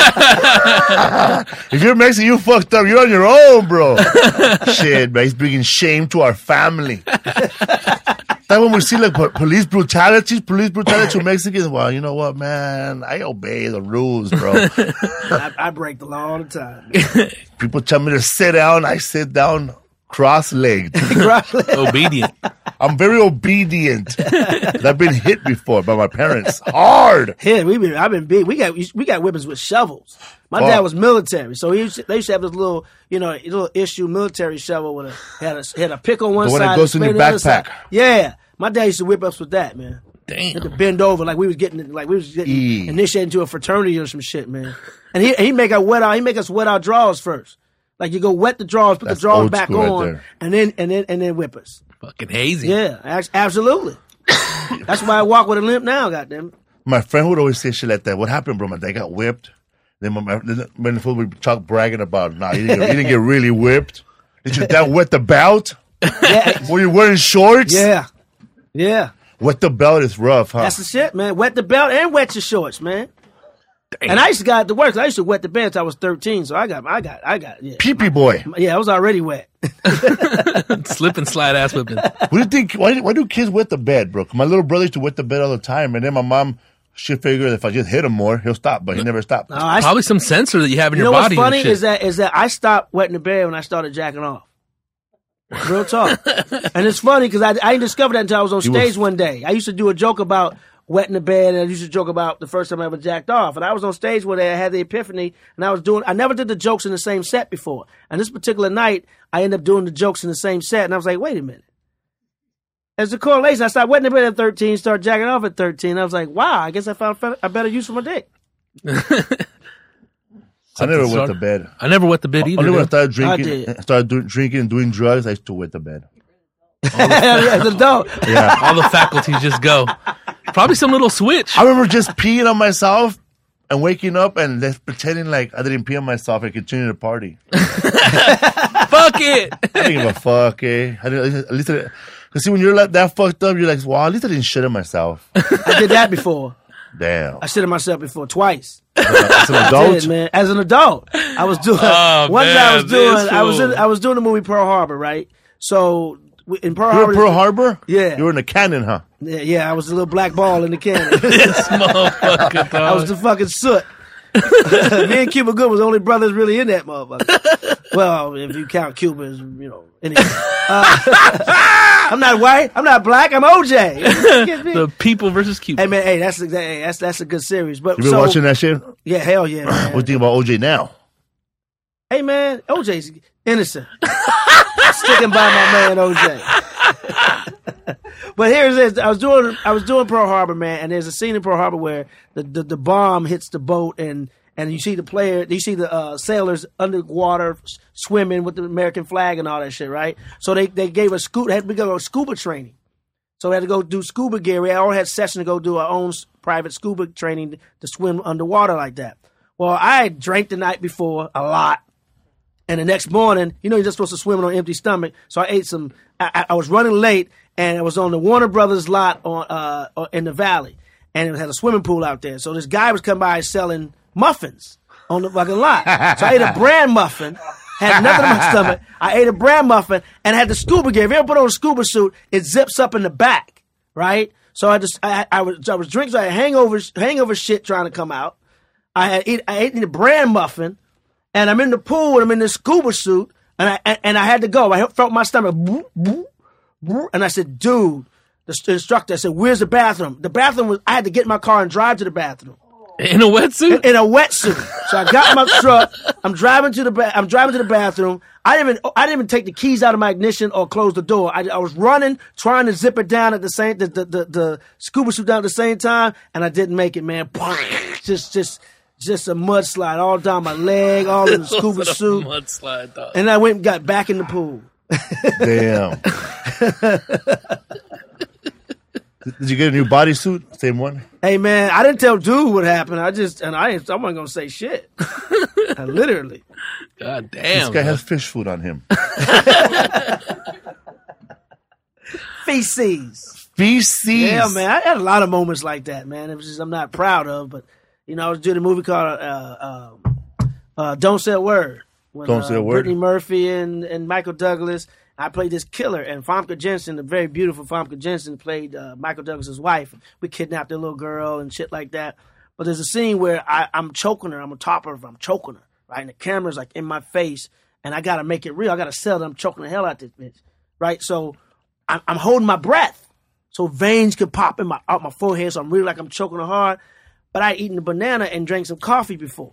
If you're Mexican, you fucked up. You're on your own, bro. Shit, man. He's bringing shame to our family. That when we see like police brutality to Mexicans, well, you know what, man? I obey the rules, bro. I break the law all the time. People tell me to sit down, I sit down cross-legged. Obedient. I'm very obedient. I've been hit before by my parents. Hard. Yeah, I've been big. We got whippings with shovels. My dad was military, so they used to have this little, little issue military shovel with had a pick on one side. The one that goes in your backpack. Yeah, my dad used to whip us with that, man. Damn. Had to bend over like we was getting initiated into a fraternity or some shit, man. And he make us wet our drawers first. Like you go wet the drawers, put the drawers back on, and then whip us. Fucking hazy. Yeah, absolutely. That's why I walk with a limp now, goddamn. My friend would always say shit like that. What happened, bro? My dad got whipped. Then when the fool would talk bragging about, he didn't get really whipped. Did your dad wet the belt? Yeah. Were you wearing shorts? Yeah. Yeah. Wet the belt is rough, huh? That's the shit, man. Wet the belt and wet your shorts, man. Damn. And I used to got to work. I used to wet the bed until I was 13. So I got, yeah. Pee-pee boy. Yeah, I was already wet. Slip and slide ass whipping. What do you think? Why do kids wet the bed, bro? My little brother used to wet the bed all the time, and then my mom, she figured if I just hit him more, he'll stop, but he never stopped. No, probably some sensor that you have in your body. You know what's funny is that I stopped wetting the bed when I started jacking off. Real talk. And it's funny because I didn't discover that until I was on stage one day. I used to do a joke about wetting the bed, and I used to joke about the first time I ever jacked off. And I was on stage one day, I had the epiphany, and I never did the jokes in the same set before. And this particular night, I ended up doing the jokes in the same set, and I was like, wait a minute. As a correlation, I started wetting the bed at 13, started jacking off at 13. I was like, wow, I guess I found a better use for my dick. I never wet the bed. I never wet the bed either. Only when I started drinking and doing drugs, I used to wet the bed. As an adult. Yeah, all the faculties just go. Probably some little switch. I remember just peeing on myself and waking up and just pretending like I didn't pee on myself and continue to party. Fuck it. I didn't give a fuck, eh? At least, because see, when you're like that fucked up, you're like, wow, at least I didn't shit on myself. I did that before. Damn. I shit on myself before twice. As an adult? I did, man. As an adult, I was doing. I was doing the movie Pearl Harbor, right? So in Pearl Harbor. Pearl Harbor? Yeah. You were in the cannon, huh? Yeah. I was a little black ball in the cannon. This motherfucker, dog. I was the fucking soot. Me and Cuba Gooding was the only brothers really in that motherfucker. Well, if you count Cuba as, anyway. I'm not white. I'm not black. I'm OJ. The people versus Cuba. Hey, man, that's a good series. But you been watching that shit? Yeah, hell yeah, man. What do you think about OJ now? Hey, man, OJ's innocent. Sticking by my man OJ. But here's this. I was doing Pearl Harbor, man, and there's a scene in Pearl Harbor where the bomb hits the boat and you see the sailors underwater swimming with the American flag and all that shit, right? So they gave us we go scuba training. So we had to go do scuba gear. We all had session to go do our own private scuba training to swim underwater like that. Well, I had drank the night before a lot. And the next morning, you're just supposed to swim on an empty stomach. So I ate some. I was running late, and I was on the Warner Brothers lot in the valley, and it had a swimming pool out there. So this guy was coming by selling muffins on the fucking lot. So I ate a bran muffin, had nothing in my stomach. I ate a bran muffin and had the scuba gear. If you ever put on a scuba suit, it zips up in the back, right? So I was drinking. So I had hangover shit trying to come out. I ate the bran muffin. And I'm in the pool and I'm in this scuba suit and I had to go. I felt my stomach, and I said, dude, the instructor, I said, where's the bathroom? The bathroom was, I had to get in my car and drive to the bathroom. In a wetsuit? In a wetsuit. So I got in my truck. I'm driving to the bathroom. I didn't even take the keys out of my ignition or close the door. I was running, trying to zip it down at the same, the scuba suit down at the same time, and I didn't make it, man. Just a mudslide all down my leg, all in the scuba suit. Mudslide, dog. And I went and got back in the pool. Damn. Did you get a new bodysuit? Same one? Hey, man, I didn't tell dude what happened. I wasn't going to say shit. Literally. God damn. This guy has fish food on him. Feces. Yeah, man. I had a lot of moments like that, man. It was just I'm not proud of, but I was doing a movie called Don't Say a Word. Don't Say a Word. Brittany Murphy and Michael Douglas. I played this killer, and Famke Janssen, the very beautiful Famke Janssen, played Michael Douglas's wife. We kidnapped a little girl and shit like that. But there's a scene where I'm choking her. I'm on top of her. I'm choking her, right? And the camera's like in my face, and I got to make it real. I got to sell that I'm choking the hell out this bitch, right? So I'm holding my breath so veins could pop out my forehead, so I'm really like I'm choking her hard. But I eaten a banana and drank some coffee before.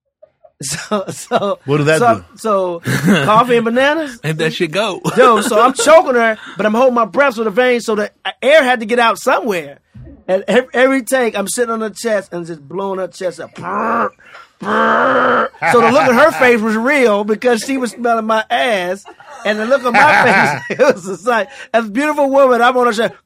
So what did that do? So coffee and bananas? And that shit go. Yo, so I'm choking her, but I'm holding my breath with the veins, so the air had to get out somewhere. And every take, I'm sitting on her chest and just blowing her chest up. So the look on her face was real because she was smelling my ass, and the look on my face, it was just like, as a beautiful woman, I'm on her chest.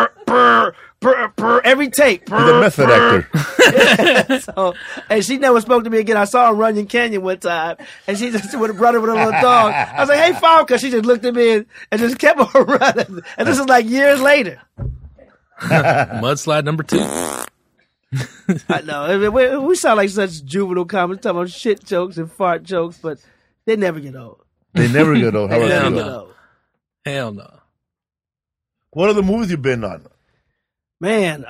Every take. He's a method actor. So, and she never spoke to me again. I saw her in Runyon Canyon one time, and she just would have run with a little dog. I was like, hey, Famke. She just looked at me and just kept on running. And this is like years later. Mudslide number 2. I know. We sound like such juvenile comedy, talking about shit jokes and fart jokes, but they never get old. They never get old. They never get old. Hell no. What other movies you been on? Man,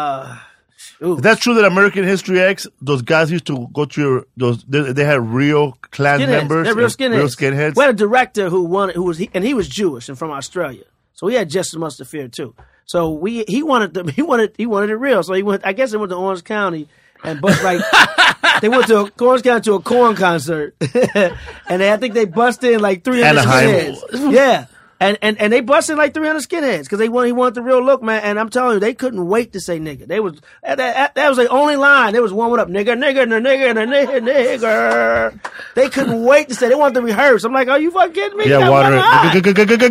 is that true that American History X, those guys used to go to they had real Klan members? They're real skinheads. Real skinheads? We had a director who was Jewish and from Australia. So he had just as much to fear too. So he wanted it real. So he went, I guess they went to Orange County and they went to Orange County to a Korn concert. And I think they busted in like 300 skinheads. Yeah. And they busted like 300 skinheads because he wanted the real look, man. And I'm telling you, they couldn't wait to say nigga. That was the only line. There was one with up, nigga, nigga, nigga, nigga, nigga. They couldn't wait to say. They wanted to rehearse. I'm like, are you fucking kidding me? Yeah, water. I want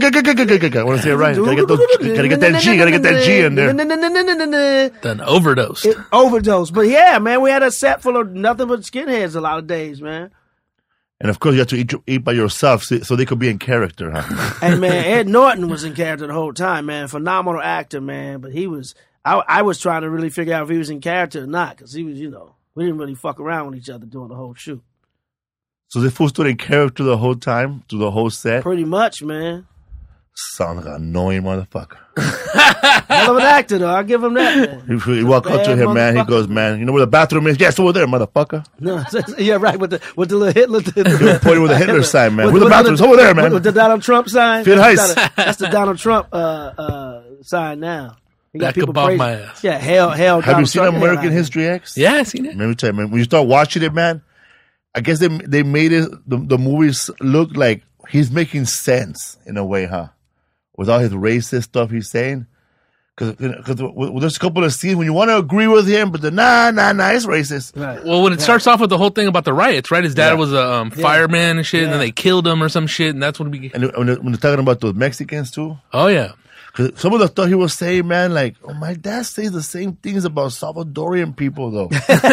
to say it right. Gotta get that G. Gotta get that G in there. Then overdose. But yeah, man, we had a set full of nothing but skinheads a lot of days, man. And of course, you have to eat by yourself so they could be in character, huh? And man, Ed Norton was in character the whole time, man. Phenomenal actor, man. But he was, I was trying to really figure out if he was in character or not, because he was, we didn't really fuck around with each other during the whole shoot. So the fool stood in character the whole time, through the whole set? Pretty much, man. Sounds like an annoying motherfucker. Hell of an actor, though. I'll give him that, man. You walk up to him, man. He goes, man, you know where the bathroom is? Yes, over there, motherfucker. No, yeah, right. With the little Hitler. He pointing with the Hitler sign, man. Where the bathroom's over there, man. With the Donald Trump sign. That's the Donald Trump sign now. He got people crazy. My ass. Yeah, hell. Have you seen American History X? Yeah, I've seen it. Let me tell you, man. When you start watching it, man, I guess they made it the movies look like he's making sense in a way, huh? With all his racist stuff he's saying. Because there's a couple of scenes when you want to agree with him, but then, nah, it's racist. Right. Well, when it starts off with the whole thing about the riots, right? His dad was a fireman and shit, and then they killed him or some shit, and that's when we... And when they're talking about those Mexicans, too. Oh, yeah. Because some of the stuff he was saying, man, like, my dad says the same things about Salvadorian people, though.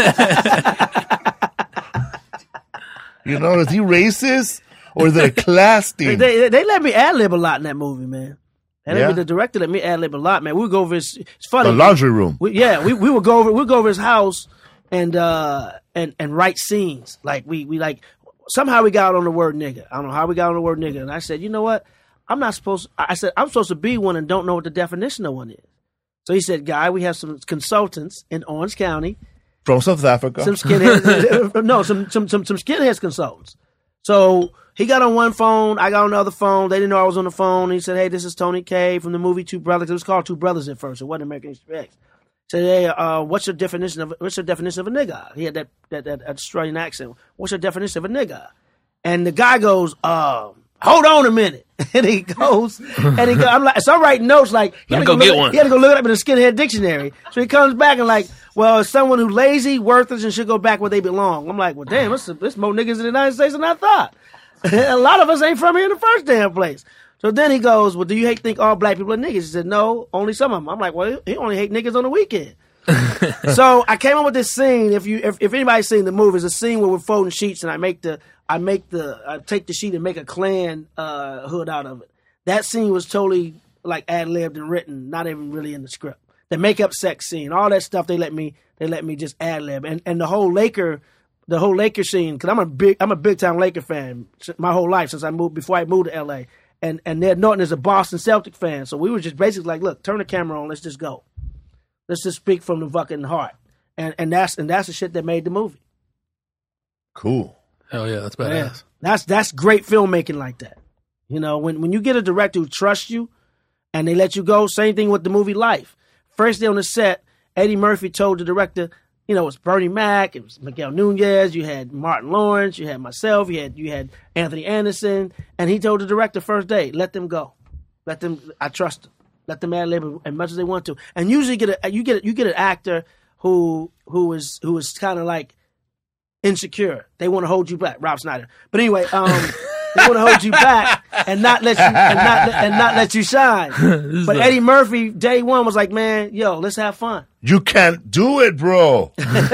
Is he racist? Or is it a class thing? They let me ad-lib a lot in that movie, man. The director let me ad-lib a lot, man. We would go over it's funny. The laundry room. We would go over his house and write scenes. Like somehow we got on the word nigga. I don't know how we got on the word nigga. And I said, you know what? I'm supposed to be one and don't know what the definition of one is. So he said, Guy, we have some consultants in Orange County. From South Africa. Some skinheads. No, some skinheads consultants. So he got on one phone, I got on the other phone. They didn't know I was on the phone. He said, hey, this is Tony K from the movie Two Brothers. It was called Two Brothers at first. It wasn't American History X. Said, hey, what's your definition of a nigga? He had that Australian accent. What's your definition of a nigga? And the guy goes, hold on a minute. And he goes, I'm like, so I'm writing notes like, he had to go look it up in the skinhead dictionary. So he comes back and like, well, it's someone who's lazy, worthless, and should go back where they belong. I'm like, well, damn, there's more niggas in the United States than I thought. A lot of us ain't from here in the first damn place. So then he goes, well, do you think all black people are niggas? He said, no, only some of them. I'm like, well, he only hate niggas on the weekend. So I came up with this scene. If anybody's seen the movie, it's a scene where we're folding sheets and I take the sheet and make a Klan hood out of it. That scene was totally like ad-libbed and written, not even really in the script. The makeup sex scene, all that stuff, they let me just ad-lib. And the whole Laker scene, because I'm a big time Laker fan my whole life before I moved to LA. And Ned Norton is a Boston Celtic fan. So we were just basically like, look, turn the camera on, let's just go. Let's just speak from the fucking heart. And that's the shit that made the movie. Cool. Hell yeah, that's badass. Yeah. That's great filmmaking like that. When you get a director who trusts you and they let you go, same thing with the movie Life. First day on the set, Eddie Murphy told the director, it was Bernie Mac, it was Miguel Nunez, you had Martin Lawrence, you had myself, you had Anthony Anderson, and he told the director first day, let them go. I trust them. Let them ad-lib as much as they want to. And usually you get an actor who is kind of like insecure. They want to hold you back. Rob Schneider. But anyway, they want to hold you back and not let you not let you shine. But Eddie Murphy, day one, was like, man, yo, let's have fun. You can't do it, bro.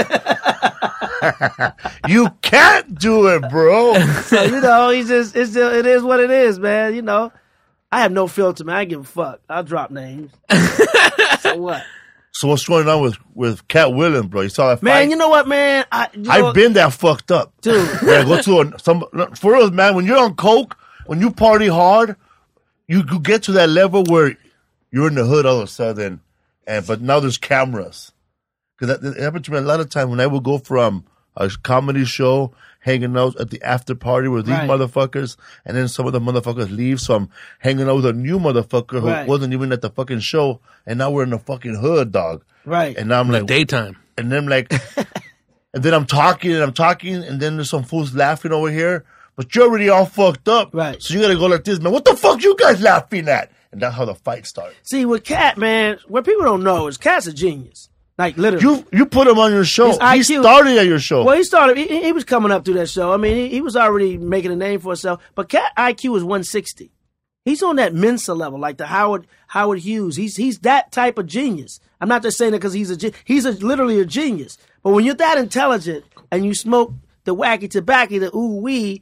You can't do it, bro. So it is what it is, man. I have no filter, man. I give a fuck. I'll drop names. So what? So what's going on with Cat Williams, bro? You saw that fight? Man, you know what, man? I've been that fucked up. Dude. When I go to for real, man, when you're on coke, when you party hard, you get to that level where you're in the hood all of a sudden, but now there's cameras. Because that happened to me a lot of times when I would go from a comedy show, hanging out at the after party with these motherfuckers, and then some of the motherfuckers leave, so I'm hanging out with a new motherfucker who wasn't even at the fucking show, and now we're in the fucking hood, dog. Right. And now I'm like... daytime. And then I'm like... and then I'm talking, and then there's some fools laughing over here, but you're already all fucked up. Right. So you gotta go like this, man. What the fuck you guys laughing at? And that's how the fight started. See, with Cat, man, what people don't know is Cat's a genius. Like, literally. You put him on your show. He started at your show. Well, he started. He was coming up through that show. I mean, he was already making a name for himself. But Cat IQ is 160. He's on that Mensa level, like the Howard Hughes. He's that type of genius. I'm not just saying it because he's literally a genius. But when you're that intelligent and you smoke the wacky tobacco, the ooh wee,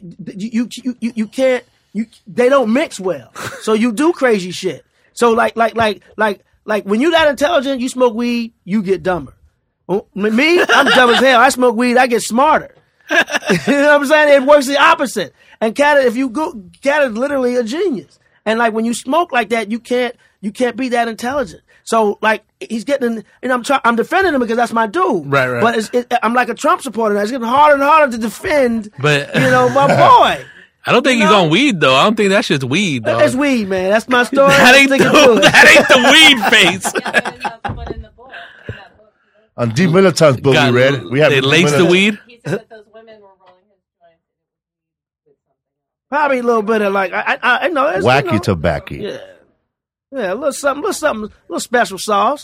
you can't. They don't mix well. So you do crazy shit. So like when you're that intelligent, you smoke weed, you get dumber. Me, I'm dumb as hell. I smoke weed, I get smarter. You know what I'm saying? It works the opposite. And Cat is literally a genius. And like when you smoke like that, you can't be that intelligent. So like he's getting, I'm defending him because that's my dude. Right. But I'm like a Trump supporter now. It's getting harder and harder to defend. But my boy. I don't think he's on weed though. I don't think that shit's weed, dog. It's weed, man. That's my story. That ain't the weed face. On D. Militant's book we read, they laced the weed. He said that those women were rolling his joints with something. Probably a little bit of like I know it's wacky tobacco. Yeah, a little little special sauce.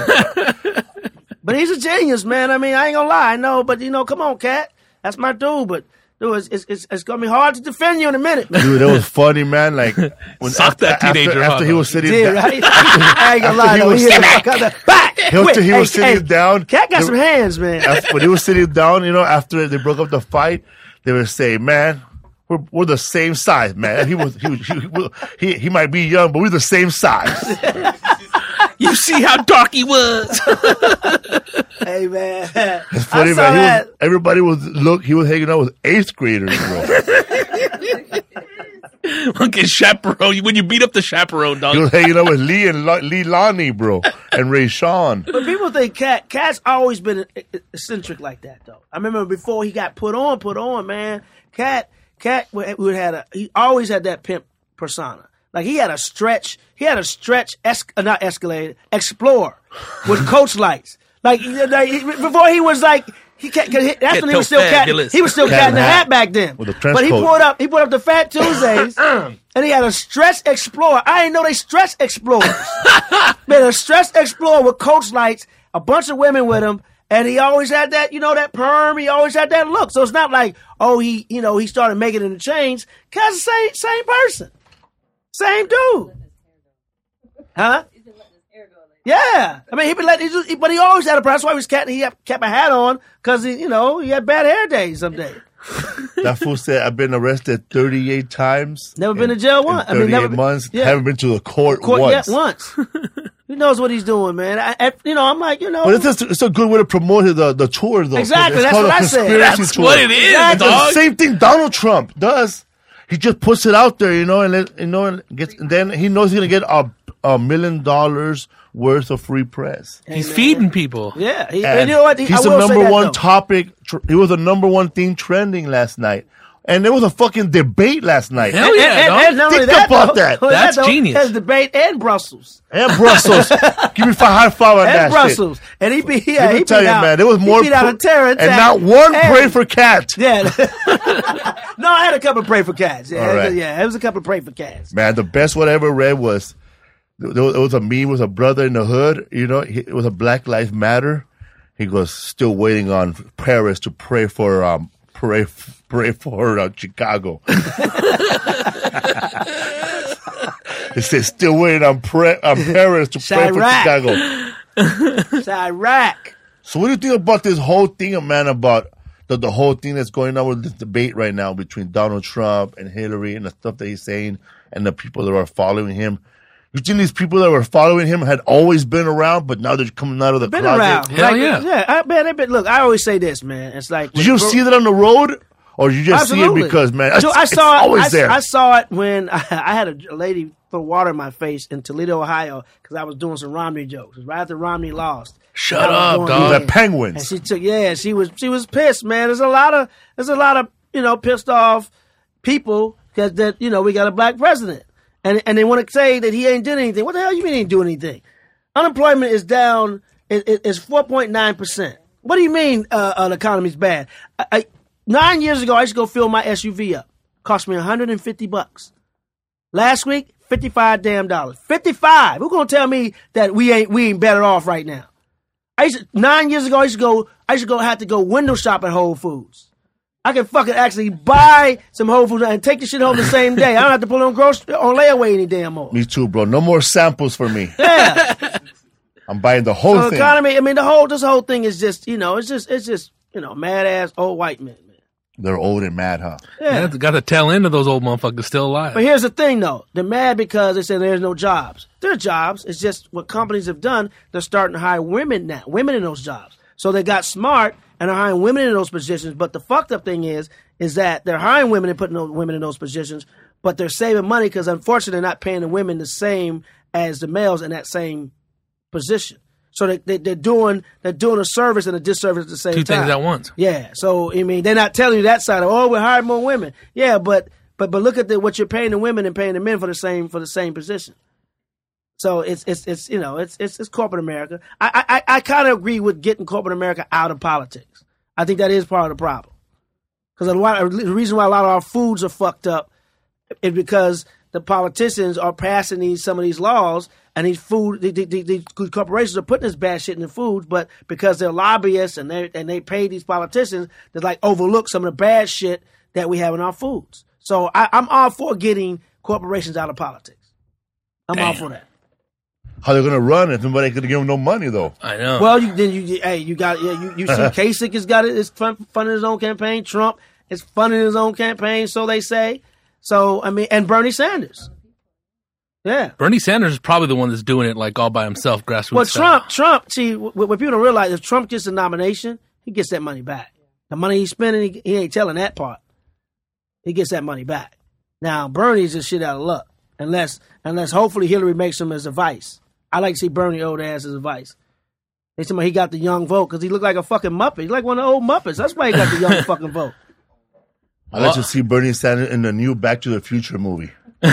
But he's a genius, man. I mean, I ain't gonna lie. I know, but come on, Cat. That's my dude. But dude, it's gonna be hard to defend you in a minute. Dude, it was funny, man. Like when after he was sitting down. Right? I ain't gonna lie. He was sitting down. Cat got some hands, man. When he was sitting down, after they broke up the fight, they would say, "Man, we're the same size, man." He might be young, but we're the same size. You see how dark he was. Hey, man. It's funny, man. Everybody he was hanging out with 8th graders, bro. Fucking chaperone. When you beat up the chaperone, dog. He was hanging out with Lee Lonnie, bro, and Ray Sean. But people think Cat's always been eccentric like that, though. I remember before he got put on, man. Cat he always had that pimp persona. Like he had a stretch not Escalade, Explorer with coach lights. Like before he was like that's when he was still cat in the hat back then. With a trench coat. He put up the Fat Tuesdays and he had a stretch Explorer. I didn't know they stretch Explorers. Man, a stretch Explorer with coach lights, a bunch of women with him. And he always had that, that perm. He always had that look. So it's not like, he started making it in the chains. Cat's the same person. Same dude. Huh? Yeah. I mean, but he always had a, that's why he was kept a hat on, because he had bad hair days some days. That fool said, I've been arrested 38 times. Never been to jail once. 38 months. Yeah. Haven't been to the court once. Yeah, once. He knows what he's doing, man. I'm like, But it's a good way to promote the tour, though. Exactly. That's what I said. That's tour. What it is, exactly. dog. The same thing Donald Trump does. He just puts it out there, and then he knows he's gonna get $1 million worth of free press. He's feeding people. Yeah, and you know what? He's the number one topic. He was the number one thing trending last night, and there was a fucking debate last night. Hell yeah! Think about that. That's genius. There's debate and Brussels. Give me a high five on that. And Brussels, shit. And he beat man, there was more. He beat out Terrence, and not one pray for Cat. Yeah. No, I had a couple of pray for Cats. Yeah, right. It was a couple of pray for Cats. Man, the best one I ever read was there was a meme with a brother in the hood. It was a Black Lives Matter. He goes, still waiting on Paris to pray for Chicago. He says, still waiting on Paris to pray for Chicago. Chirac. So what do you think about this whole thing, man, about the whole thing that's going on with this debate right now between Donald Trump and Hillary and the stuff that he's saying and the people that are following him? You think these people that were following him had always been around, but now they're coming out of the closet? Around. Hell yeah. Yeah. Look, I always say this, man. It's like... Did you see that on the road? Or you just see it because, man, it's always there. I saw it when I had a lady throw water in my face in Toledo, Ohio, because I was doing some Romney jokes. It was right after Romney lost. Shut up, dog. The Penguins. And she took, she was pissed, man. There's a lot of, pissed off people because we got a black president. And they want to say that he ain't did anything. What the hell you mean he ain't doing anything? Unemployment is down, it's 4.9%. What do you mean the economy's bad? 9 years ago, I used to go fill my SUV up. Cost me $150. Last week, $55 damn. $55. Who gonna tell me that we ain't better off right now? 9 years ago, I used to have to go window shop at Whole Foods. I can fucking actually buy some Whole Foods and take the shit home the same day. I don't have to put it on layaway any damn more. Me too, bro. No more samples for me. Yeah. I'm buying the whole thing. Economy. I mean, this whole thing is just, it's just mad ass old white men. They're old and mad, huh? Yeah, got the tail end of those old motherfuckers still alive. But here's the thing, though. They're mad because they say there's no jobs. There are jobs. It's just what companies have done. They're starting to hire women now, women in those jobs. So they got smart and are hiring women in those positions. But the fucked up thing is that they're hiring women and putting women in those positions, but they're saving money because, unfortunately, they're not paying the women the same as the males in that same position. So they're doing a service and a disservice at the same time. Two things at once. Yeah. So I mean, they're not telling you that side of we're hiring more women. Yeah, but look at what you're paying the women and paying the men for the same position. So it's corporate America. I kind of agree with getting corporate America out of politics. I think that is part of the problem. Because the reason why a lot of our foods are fucked up is because the politicians are passing some of these laws. And these corporations are putting this bad shit in the foods, but because they're lobbyists and they pay these politicians to like overlook some of the bad shit that we have in our foods. So I'm all for getting corporations out of politics. I'm all for that. How they're gonna run if nobody could give them no money though? I know. Well, you see Kasich has got it. It's funding his own campaign. Trump is funding his own campaign, so they say. So I mean, and Bernie Sanders. Yeah, Bernie Sanders is probably the one that's doing it like all by himself, grassroots style. Trump. See, what people don't realize, if Trump gets a nomination, he gets that money back. The money he's spending, he ain't telling that part. He gets that money back. Now Bernie's just shit out of luck, unless hopefully Hillary makes him as a vice. I like to see Bernie old ass as a vice. They say he got the young vote because he looked like a fucking Muppet. He's like one of the old Muppets. That's why he got the young fucking vote. I like to see Bernie Sanders in the new Back to the Future movie.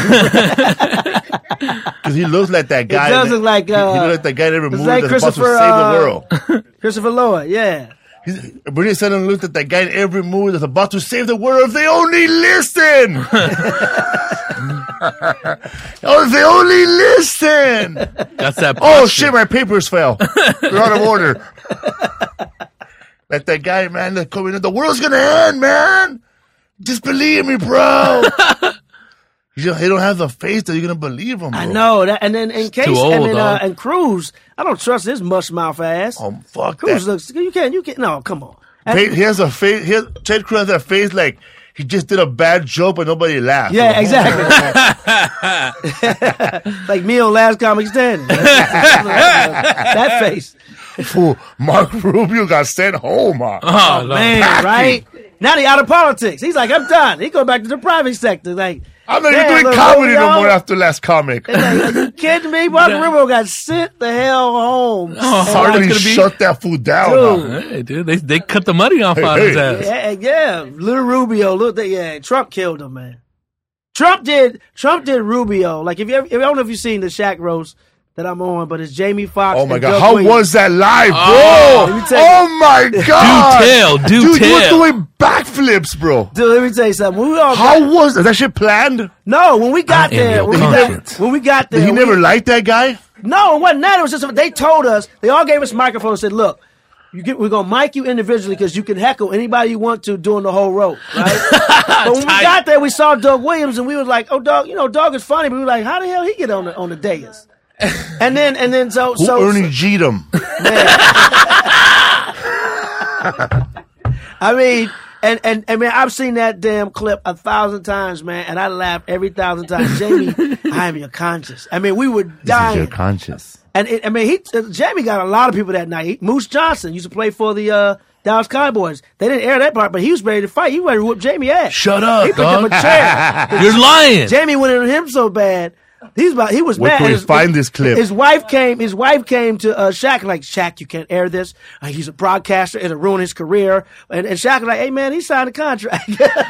Because he looks like that guy. It does look like... he looks like that guy in every movie like that's about to save the world. Christopher Lloyd, yeah. Bernie Sanders looks like that guy in every movie that's about to save the world if they only listen! Oh, if they only listen! That's that... Oh, shit, my papers fell. They're out of order. Like that guy, man, that's coming in. The world's gonna end, man! Just believe me, bro! He don't have the face that you're gonna believe him. Bro. I know that, and then in case, old, and Cruz, I don't trust his mush mouth ass. Oh fuck Cruz that. looks. You can't. No, come on. He has a face. Ted Cruz has that face like he just did a bad joke, but nobody laughed. Yeah, exactly. Like me on Last Comic Standing. That face. Fool, Mark Rubio got sent home. Oh man, Packing. right? Now he out of politics. He's like, I'm done. He go back to the private sector. Like, I'm not even doing comedy no more after Last Comic. Like, are you kidding me? Mark Rubio got sent the hell home. Hardly shut that fool down. Dude. Hey, dude, they cut the money off out of his ass. Yeah, little Rubio. Look, Trump killed him, man. Trump did Rubio. Like, I don't know if you've seen the Shaq roast that I'm on, but it's Jamie Foxx. Oh my God. Doug How Williams. was that live, bro? Oh my God. Do tell. You were doing backflips, bro. Dude, let me tell you something. How was that? That shit planned? No, when we got there. Did he never like that guy? No, it wasn't that. It was just, they told us, they all gave us microphones and said, look, we're going to mic you individually because you can heckle anybody you want to during the whole road, right? But when we got there, we saw Doug Williams and we was like, oh, Doug, Doug is funny. But we were like, how the hell he get on the dais? And then so Ernie G'd him. I mean, And man, I've seen that damn clip 1,000 times, man, and I laugh every 1,000 times. Jamie, I am your conscience. I mean, we were dying. This is your conscience. And Jamie got a lot of people that night. Moose Johnson used to play for the Dallas Cowboys. They didn't air that part, but he was ready to fight. He was ready to whoop Jamie ass. Shut up, he picked dog. up a chair. You're lying. Jamie went into him so bad. He was Wait mad. till we find this clip. His wife came to Shaq like, Shaq, you can't air this. He's a broadcaster. It'll ruin his career. And Shaq was like, hey man, he signed a contract.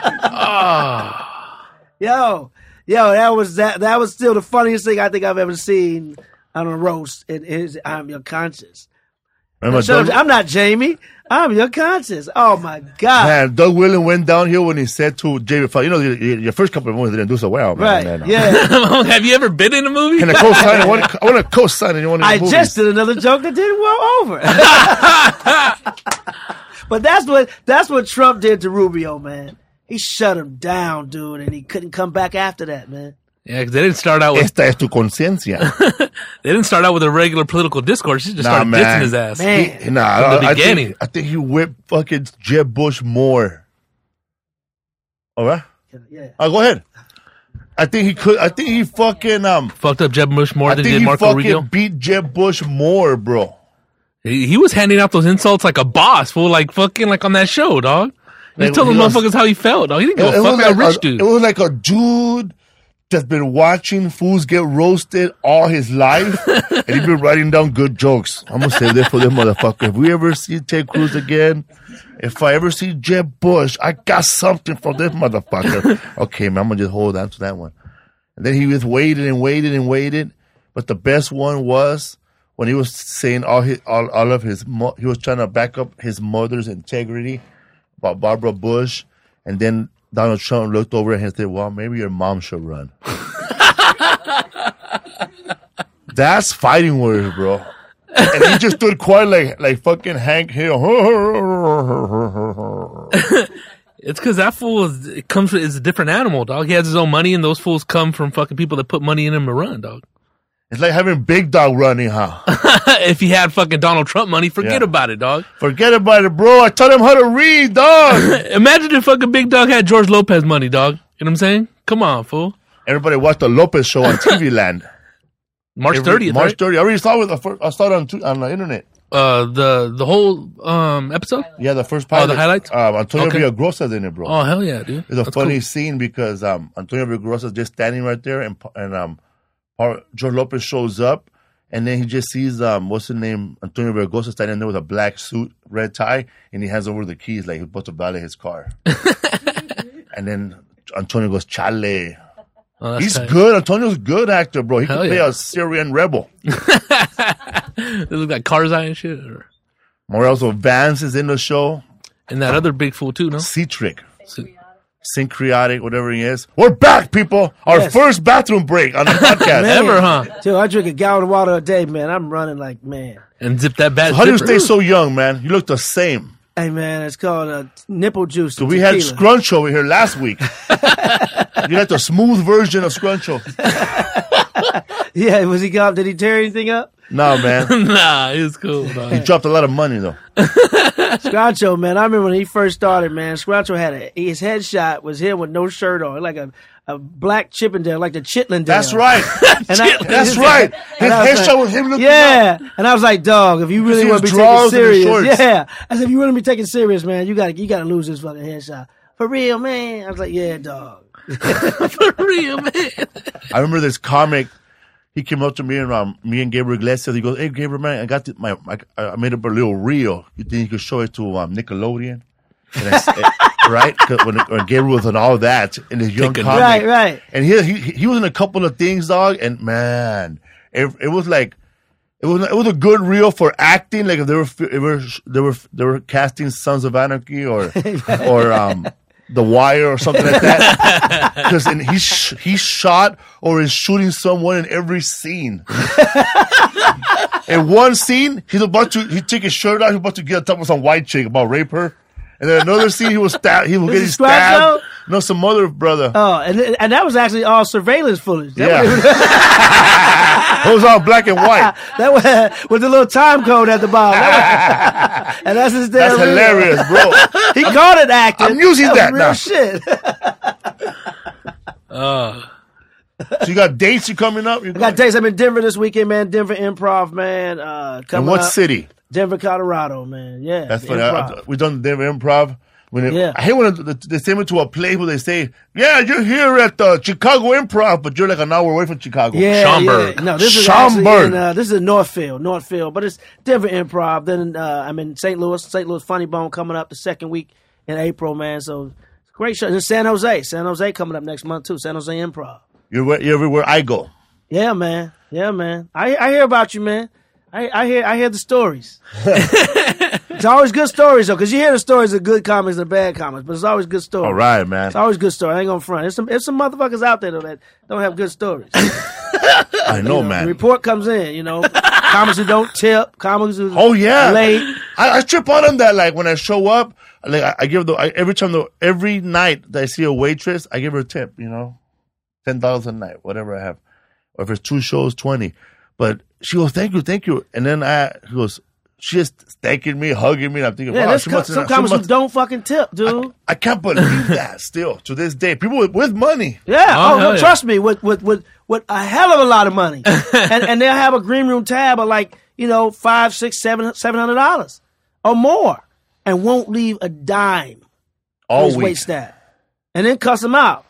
Yo, that was still the funniest thing I think I've ever seen on a roast. I'm your conscience. I'm not Jamie. I'm your conscience. Oh my God. Man, Doug Williams went down here when he said to Jamie Foxx, your first couple of movies didn't do so well, man. Right. Yeah. Have you ever been in a movie? Can I co-sign? I want to co-sign in one of the movies. I just did another joke that didn't go over. But that's what Trump did to Rubio, man. He shut him down, dude, and he couldn't come back after that, man. Yeah, because they didn't start out with... Esta es tu conciencia. They didn't start out with a regular political discourse. He just started dissing his ass. Man. From the beginning. I think he whipped fucking Jeb Bush more. All right? Yeah. Go ahead. I think he fucking... fucked up Jeb Bush more than he did Marco Rubio. I think he fucking beat Jeb Bush more, bro. He was handing out those insults like a boss, fool, like fucking like on that show, dog. He told the motherfuckers how he felt, dog. He didn't give a fuck about a rich dude. It was like a dude that's been watching fools get roasted all his life, and he's been writing down good jokes. I'm going to say this for them motherfucker. If we ever see Ted Cruz again, if I ever see Jeb Bush, I got something for this motherfucker. Okay, man, I'm going to just hold on to that one. And then he was waited and waited and waited. But the best one was when he was saying he was trying to back up his mother's integrity about Barbara Bush. And then Donald Trump looked over and said, well, maybe your mom should run. That's fighting words, bro. And he just stood quiet like fucking Hank Hill. It's because that fool is a different animal, dog. He has his own money, and those fools come from fucking people that put money in him to run, dog. It's like having Big Dog running, huh? If he had fucking Donald Trump money, forget about it, dog. Forget about it, bro. I taught him how to read, dog. Imagine if fucking Big Dog had George Lopez money, dog. You know what I'm saying? Come on, fool. Everybody watched the Lopez show on TV Land. March 30th, March 30th. I already saw it. I saw it on the internet. The whole episode? Yeah, the first pilot. Oh, the highlights? Antonio Villagrosa's in it, bro. Oh, hell yeah, dude. It's a funny scene because Antonio Villagrosa's just standing right there, and George Lopez shows up, and then he just sees what's his name, Antonio Villagrosa standing there with a black suit, red tie, and he hands over the keys like he's about to valet his car. And then Antonio goes, "Chale." Oh, he's tight. good. Antonio's a good actor, bro. He can play yeah. a Syrian rebel. They look like Karzai and shit. Morello Vance is in the show. And that other big fool too, no? Cetric. Syncretic, whatever he is. We're back, people. Our first bathroom break on the podcast. Ever, huh? Dude, I drink a gallon of water a day, man. I'm running like, man. And zip that bad. So how do you stay so young, man? You look the same. Hey, man, it's called nipple juice. So we had Scrunch over here last week. You like the smooth version of Scruncho. Yeah, was he gone? Did he tear anything up? No, man. Nah, he was cool, dog. He dropped a lot of money, though. Scruncho, man, I remember when he first started, man, Scruncho had his headshot was him with no shirt on, like a black Chippendale, like the Chitlindale. That's right. That's right. His headshot was him looking up. And I was like, dog, if you really want to be taken serious, I said, if you want to be taken serious, man, you gotta lose this fucking headshot. For real, man. I was like, yeah, dog. For real, man. I remember this comic. He came up to me and Gabriel Iglesias. He goes, "Hey, Gabriel, man, I got I made up a little reel. You think you could show it to Nickelodeon?" And right? When Gabriel was on all that in his young comic, right. And he was in a couple of things, dog. And man, it was like it was a good reel for acting. Like if they were casting Sons of Anarchy or The Wire or something like that. Because he shot or is shooting someone in every scene. In one scene, he took his shirt off, he's about to get on top of some white chick, about rape her. And then another scene, he was getting stabbed. No, some other brother. Oh, and that was actually all surveillance footage. Yeah. It was all black and white. That was with the little time code at the bottom. And that's his That's hilarious, bro. He called it acting. I'm using that real now. Shit. So you got dates you coming up? I got dates. I'm in Denver this weekend, man. Denver Improv, man. In what city? Denver, Colorado, man. Yeah. That's funny. We done the Denver Improv. I hate when they send me to a place where they say, "Yeah, you're here at the Chicago Improv, but you're like an hour away from Chicago." Yeah, Schaumburg. Yeah. No, this is Schaumburg. this is in Northfield, but it's Denver Improv. Then I'm in St. Louis Funny Bone coming up the second week in April, man. So it's a great show. And San Jose coming up next month too. San Jose Improv. You're everywhere I go. Yeah, man. I hear about you, man. I hear the stories. It's always good stories, though, because you hear the stories of good comics and bad comics, but it's always good stories. All right, man. It's always good stories. I ain't gonna front. There's some motherfuckers out there, though, that don't have good stories. I know, man. The report comes in, comics who don't tip, comics who late. I trip out on that. Like when I show up, like I give every night that I see a waitress, I give her a tip. $10 a night, whatever I have, or if it's 2 shows, 20. But she goes, "Thank you," and then he goes, she's thanking me, hugging me. And I'm thinking, wow, some comics who don't fucking tip, dude. I can't believe that still to this day. People with money. Yeah, trust me, with a hell of a lot of money, and they'll have a green room tab of like $500, $600, $700 or more, and won't leave a dime. Always wait staff, and then cuss them out.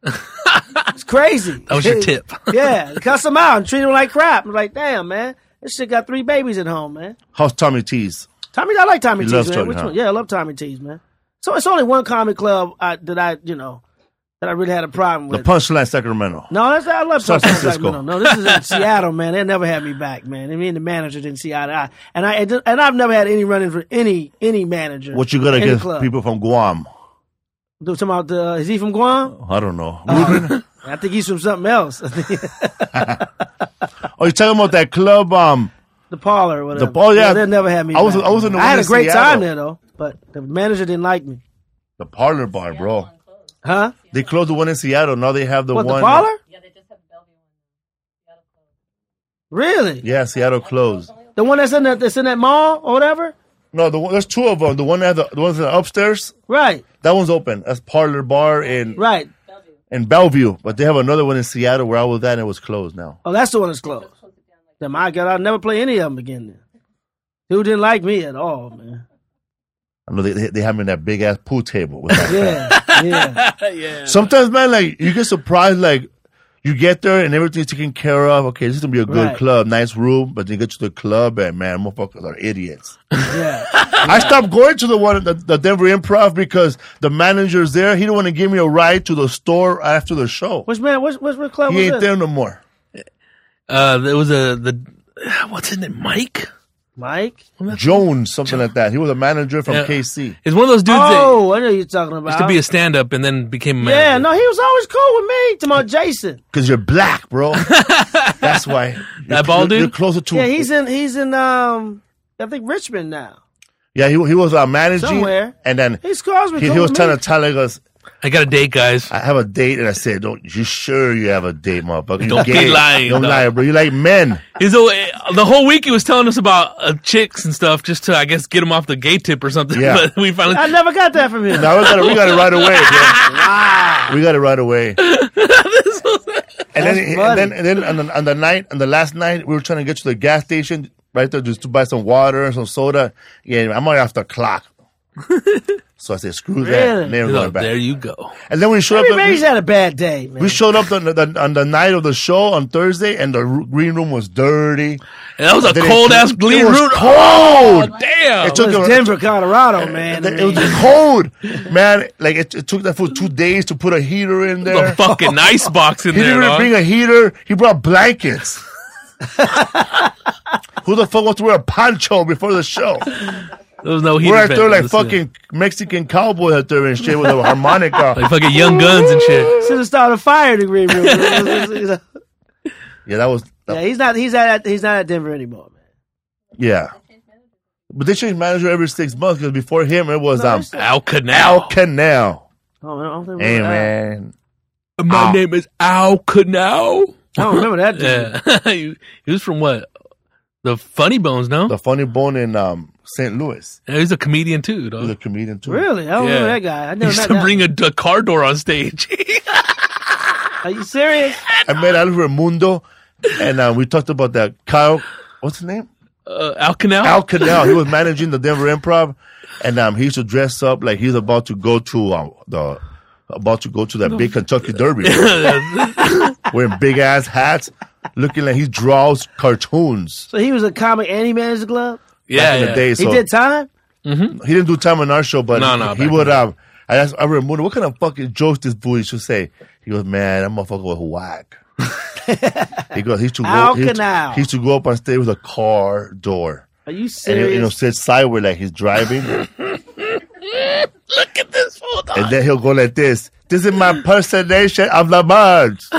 It's crazy. That was your tip. Yeah, cuss them out and treat them like crap. I'm like, damn, man, this shit got 3 babies at home, man. How's Tommy T's? I like Tommy T's, man. Which one? Yeah, I love Tommy T's, man. So it's only one comedy club that I really had a problem with. The Punchline Sacramento. No, I love San Punchline Francisco. Sacramento. No, this is in Seattle, man. They never had me back, man. I mean, the manager didn't see eye to eye, and I've never had any run-in for any manager. What you gotta get people from Guam? Talking about is he from Guam? I don't know. I think he's from something else. Oh, you're talking about that club? The Parlor or whatever. They never had me I was in the I had a great Seattle. time there, though, but the manager didn't like me. The Parlor Bar, bro. Huh? They closed the one in Seattle. Now they have the one. The Parlor? Yeah, they just have the Bellevue one. Seattle closed. Really? Yeah, Seattle closed. The one that's in that mall or whatever? No, there's 2 of them. The one that the ones that are upstairs. Right. That one's open. That's Parlor Bar in Bellevue. But they have another one in Seattle where I was at and it was closed now. Oh, that's the one that's closed. Then my God, I'll never play any of them again then. Dude didn't like me at all, man. I know they have me in that big ass pool table with that. Yeah. Sometimes, man, like you get surprised, like you get there and everything's taken care of. Okay, this is gonna be a good club, nice room. But then you get to the club and man, motherfuckers are idiots. Yeah. I stopped going to the Denver Improv because the manager's there. He didn't want to give me a ride to the store after the show. What club was He ain't this? there no more. There was what's his name? Mike? Jones, something like that. He was a manager from KC. He's one of those dudes I know you're talking about. used to be a stand-up and then became a manager. Yeah, no, he was always cool with me. To my Jason. Because you're black, bro. That's why. That bald dude? You're closer to. Yeah, he's in I think Richmond now. Yeah, he was managing. Somewhere. And then He's cool with he was trying to tell us, I got a date, guys. I have a date, and I said, you sure you have a date, motherfucker? Don't be lying. Don't lie, bro. You like men. The whole week he was telling us about chicks and stuff just to, I guess, get him off the gay tip or something. Yeah. But we finally... I never got that from him. No, we got it right away, bro. Wow. We got it right away. And then on the last night, we were trying to get to the gas station right there just to buy some water and some soda. Yeah, I'm already off the clock. So I said, screw that. And then going back. There you go. And then we showed up. He's had a bad day, man. We showed up on the night of the show on Thursday, and the green room was dirty. And that was a cold-ass green room. It was cold. Oh, damn. It took Denver, Colorado, man. It was cold. Man, like it took that for 2 days to put a heater in there. The fucking ice box in there, He didn't bring a heater. He brought blankets. Who the fuck wants to wear a poncho before the show? There was no heater. We're out there like fucking Mexican cowboy out there and shit with a harmonica. Like fucking Young Guns and shit. Should have started a fire in the green room. Yeah, that was. Yeah, he's not at Denver anymore, man. Yeah. But they change manager every 6 months because before him it was Al Canal. Al Canal. Oh, I don't think Hey man. My name is Al Canal. I don't remember that dude. Yeah. He was from what? The Funny Bones, no? The Funny Bone in St. Louis. Yeah, he's a comedian too, dog. He's a comedian too. Really? I don't remember that guy. I never he used met to that. bring a car door on stage. Are you serious? I met Oliver Mundo, and we talked about that. Kyle, what's his name? Al Canal? Al Canal. He was managing the Denver Improv, and he used to dress up like he's about to go to that big Kentucky Derby, wearing big ass hats, looking like he draws cartoons. So he was a comic and he managed the club? Back in the day. So he did time? Mm-hmm. He didn't do time on our show, but he would. I asked Oliver Mundo, what kind of fucking jokes this boy should say? He goes, man, that motherfucker was whack. He goes, he used to go up on stage with a car door. Are you serious? And sit sideways like he's driving. Look at this fool, dog. And then he'll go like this. This is my impersonation of the birds.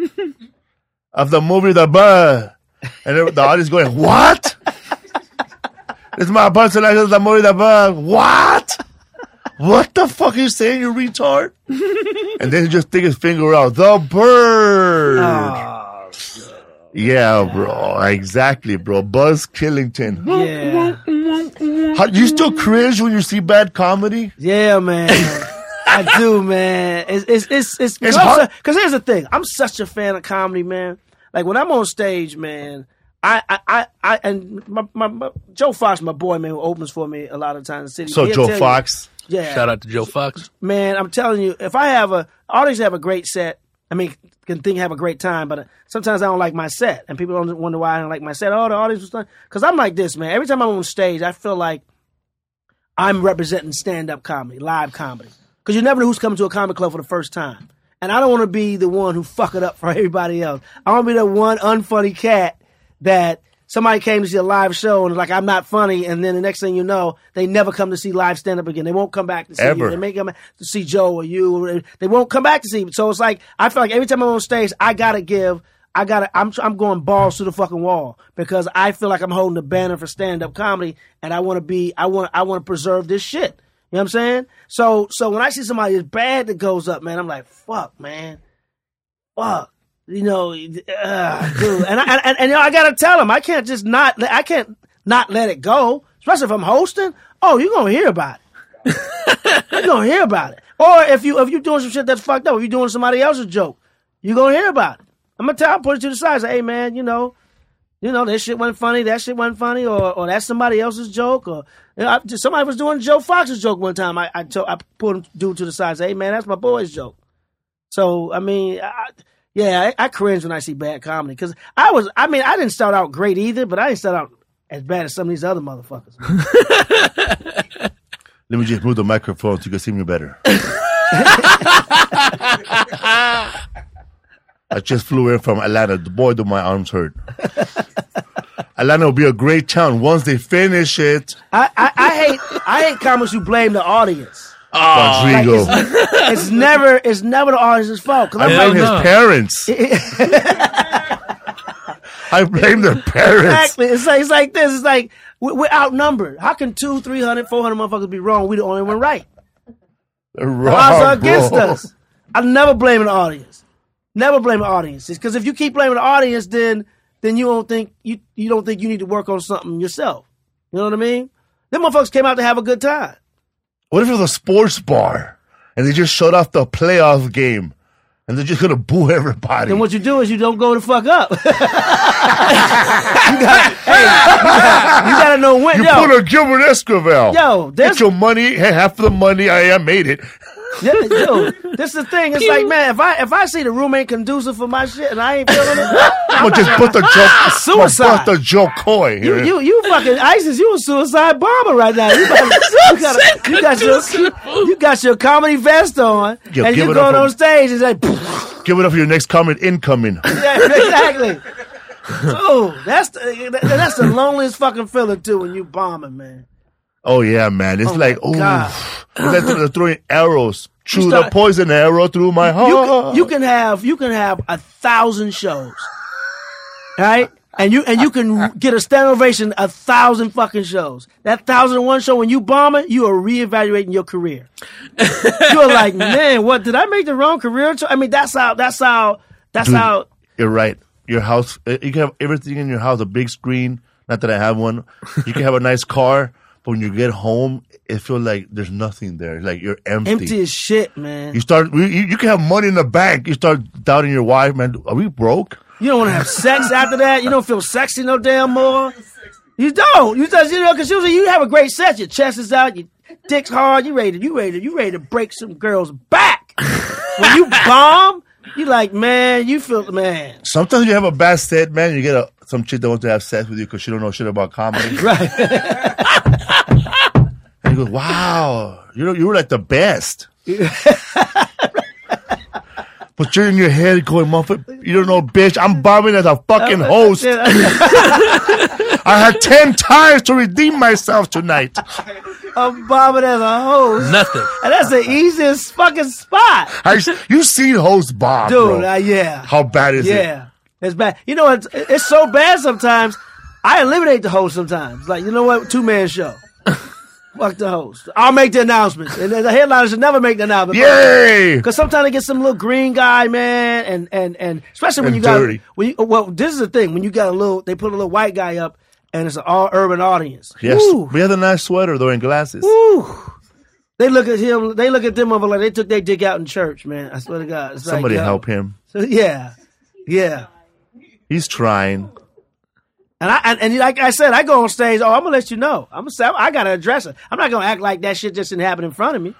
Of the movie The Bird. And the audience going, what? This is my impersonation of the movie The Bird. What? What the fuck are you saying, you retard? And then he just stick his finger out. The bird. Oh, yeah, bro. Exactly, bro. Buzz Killington. Yeah. You still cringe when you see bad comedy? Yeah, man. I do, man. It's hard. Because here's the thing. I'm such a fan of comedy, man. Like when I'm on stage, man, and my Joe Fox, my boy, man, who opens for me a lot of times in the city. So Joe Fox. Yeah. Shout out to Joe Fox. Man, I'm telling you, if I have audience have a great set, I mean, have a great time, but sometimes I don't like my set, and people don't wonder why I don't like my set. Oh, the audience was done. Because I'm like this, man. Every time I'm on stage, I feel like I'm representing stand-up comedy, live comedy. Because you never know who's coming to a comedy club for the first time. And I don't want to be the one who fuck it up for everybody else. I want to be the one unfunny cat that somebody came to see a live show and like, I'm not funny, and then the next thing you know, they never come to see live stand-up again. They won't come back to see you. They may come to see Joe or you. They won't come back to see you. So it's like, I feel like every time I'm on stage, I'm going balls to the fucking wall because I feel like I'm holding the banner for stand-up comedy, and I want to preserve this shit. You know what I'm saying? So when I see somebody as bad that goes up, man, I'm like, fuck, man. Fuck. You know, dude. And I gotta tell them, I can't not let it go. Especially if I'm hosting. Oh, you're gonna hear about it. You're gonna hear about it. Or if you're doing some shit that's fucked up, if you're doing somebody else's joke, you're gonna hear about it. I'm gonna put it to the side. Say, hey man, you know, this shit wasn't funny, that shit wasn't funny, or that's somebody else's joke, or somebody was doing Joe Fox's joke one time. I put him dude to the side. Say, hey man, that's my boy's joke. So I mean, I cringe when I see bad comedy because I didn't start out great either, but I didn't start out as bad as some of these other motherfuckers. Let me just move the microphone so you can see me better. I just flew in from Atlanta. Boy, do my arms hurt. Atlanta will be a great town once they finish it. I hate comics who blame the audience. Rodrigo. Like it's never the audience's fault. I blame his parents. I blame their parents. Exactly. It's like this. It's like we're outnumbered. How can 200, 300, 400 motherfuckers be wrong? We the only one right. They're wrong, odds are against us. I never blame the audience. Never blame the audience. Because if you keep blaming the audience, then you don't think you need to work on something yourself. You know what I mean? Them motherfuckers came out to have a good time. What if it was a sports bar and they just shut off the playoff game and they're just going to boo everybody? Then what you do is you don't go the fuck up. you got to know when. You put a Gilbert Esquivel. Yo, get your money. Hey, half of the money, I made it. Yeah, yo, this is the thing. It's like, man, if I see the room ain't conducive for my shit and I ain't feeling it, I'm gonna just put the joke. Suicide. Put the joke coy here. You fucking ISIS. You a suicide bomber right now. You got your comedy vest on, and you going on stage and like, give it up for your next comment incoming. Yeah, exactly. Oh, that's the loneliest fucking feeling too when you bombing, man. Oh yeah, man. It's like, they're throwing arrows. Shoot a poison arrow through my heart. You can have 1,000 shows, right? And you can get a standing ovation 1,000 fucking shows. That 1,001 show when you bomb it, you are reevaluating your career. You're like, man, what did I make the wrong career choice? I mean, that's how. You're right. your house. You can have everything in your house, a big screen. Not that I have one. You can have a nice car, but when you get home, it feels like there's nothing there. Like you're empty. Empty as shit, man. You can have money in the bank. You start doubting your wife, man. Are we broke? You don't want to have sex after that. You don't feel sexy no damn more. You don't. Because usually you have a great sex. Your chest is out. Your dick's hard. You ready to break some girl's back. When you bomb, you like, man. You feel, man. Sometimes you have a bad set, man. You get some chick that wants to have sex with you because she don't know shit about comedy. Right. And you go, wow, you were like the best. But you're in your head going, motherfucker, you don't know, bitch. I'm bombing as a fucking host. I had 10 times to redeem myself tonight. I'm bombing as a host. Nothing. And that's the easiest fucking spot. You seen hosts bomb, dude, bro. Yeah. How bad is it? Yeah. It's bad. You know, it's so bad sometimes, I eliminate the host sometimes. Like, you know what? 2-man show. Fuck the host. I'll make the announcements. And the headliner should never make the announcement. Yay! Because sometimes they get some little green guy, man, and especially when this is the thing. When you got they put a little white guy up, and it's an all urban audience. Yes. Woo. We have a nice sweater, though, and glasses. Woo. They look at him, they look at them over like they took their dick out in church, man. I swear to God. It's Somebody help him. So, yeah. He's trying. And like I said, I go on stage. Oh, I'm gonna let you know. I'm gonna say I gotta address it. I'm not gonna act like that shit just didn't happen in front of me.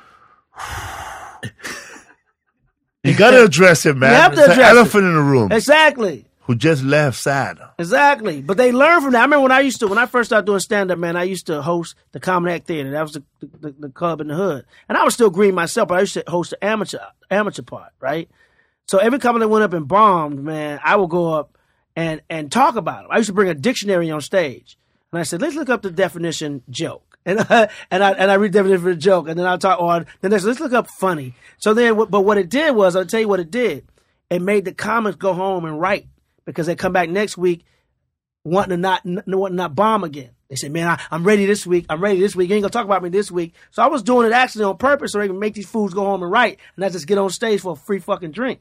You gotta address it, man. You have to it's address an elephant in the room. Exactly. Who just left sad. Exactly. But they learn from that. I remember when I first started doing stand up, man, I used to host the Comedy Act Theater. That was the club in the hood, and I was still green myself, but I used to host the amateur part, right? So every comedy that went up and bombed, man, I would go up and talk about them. I used to bring a dictionary on stage, and I said, let's look up the definition joke, and I read the definition for the joke, and then I'll talk on. Then let's look up funny. So then, but what it did was, I'll tell you what it did. It made the comics go home and write because they come back next week wanting to not bomb again. They say, man, I'm ready this week. You ain't gonna talk about me this week. So I was doing it actually on purpose so they can make these fools go home and write, and not just get on stage for a free fucking drink.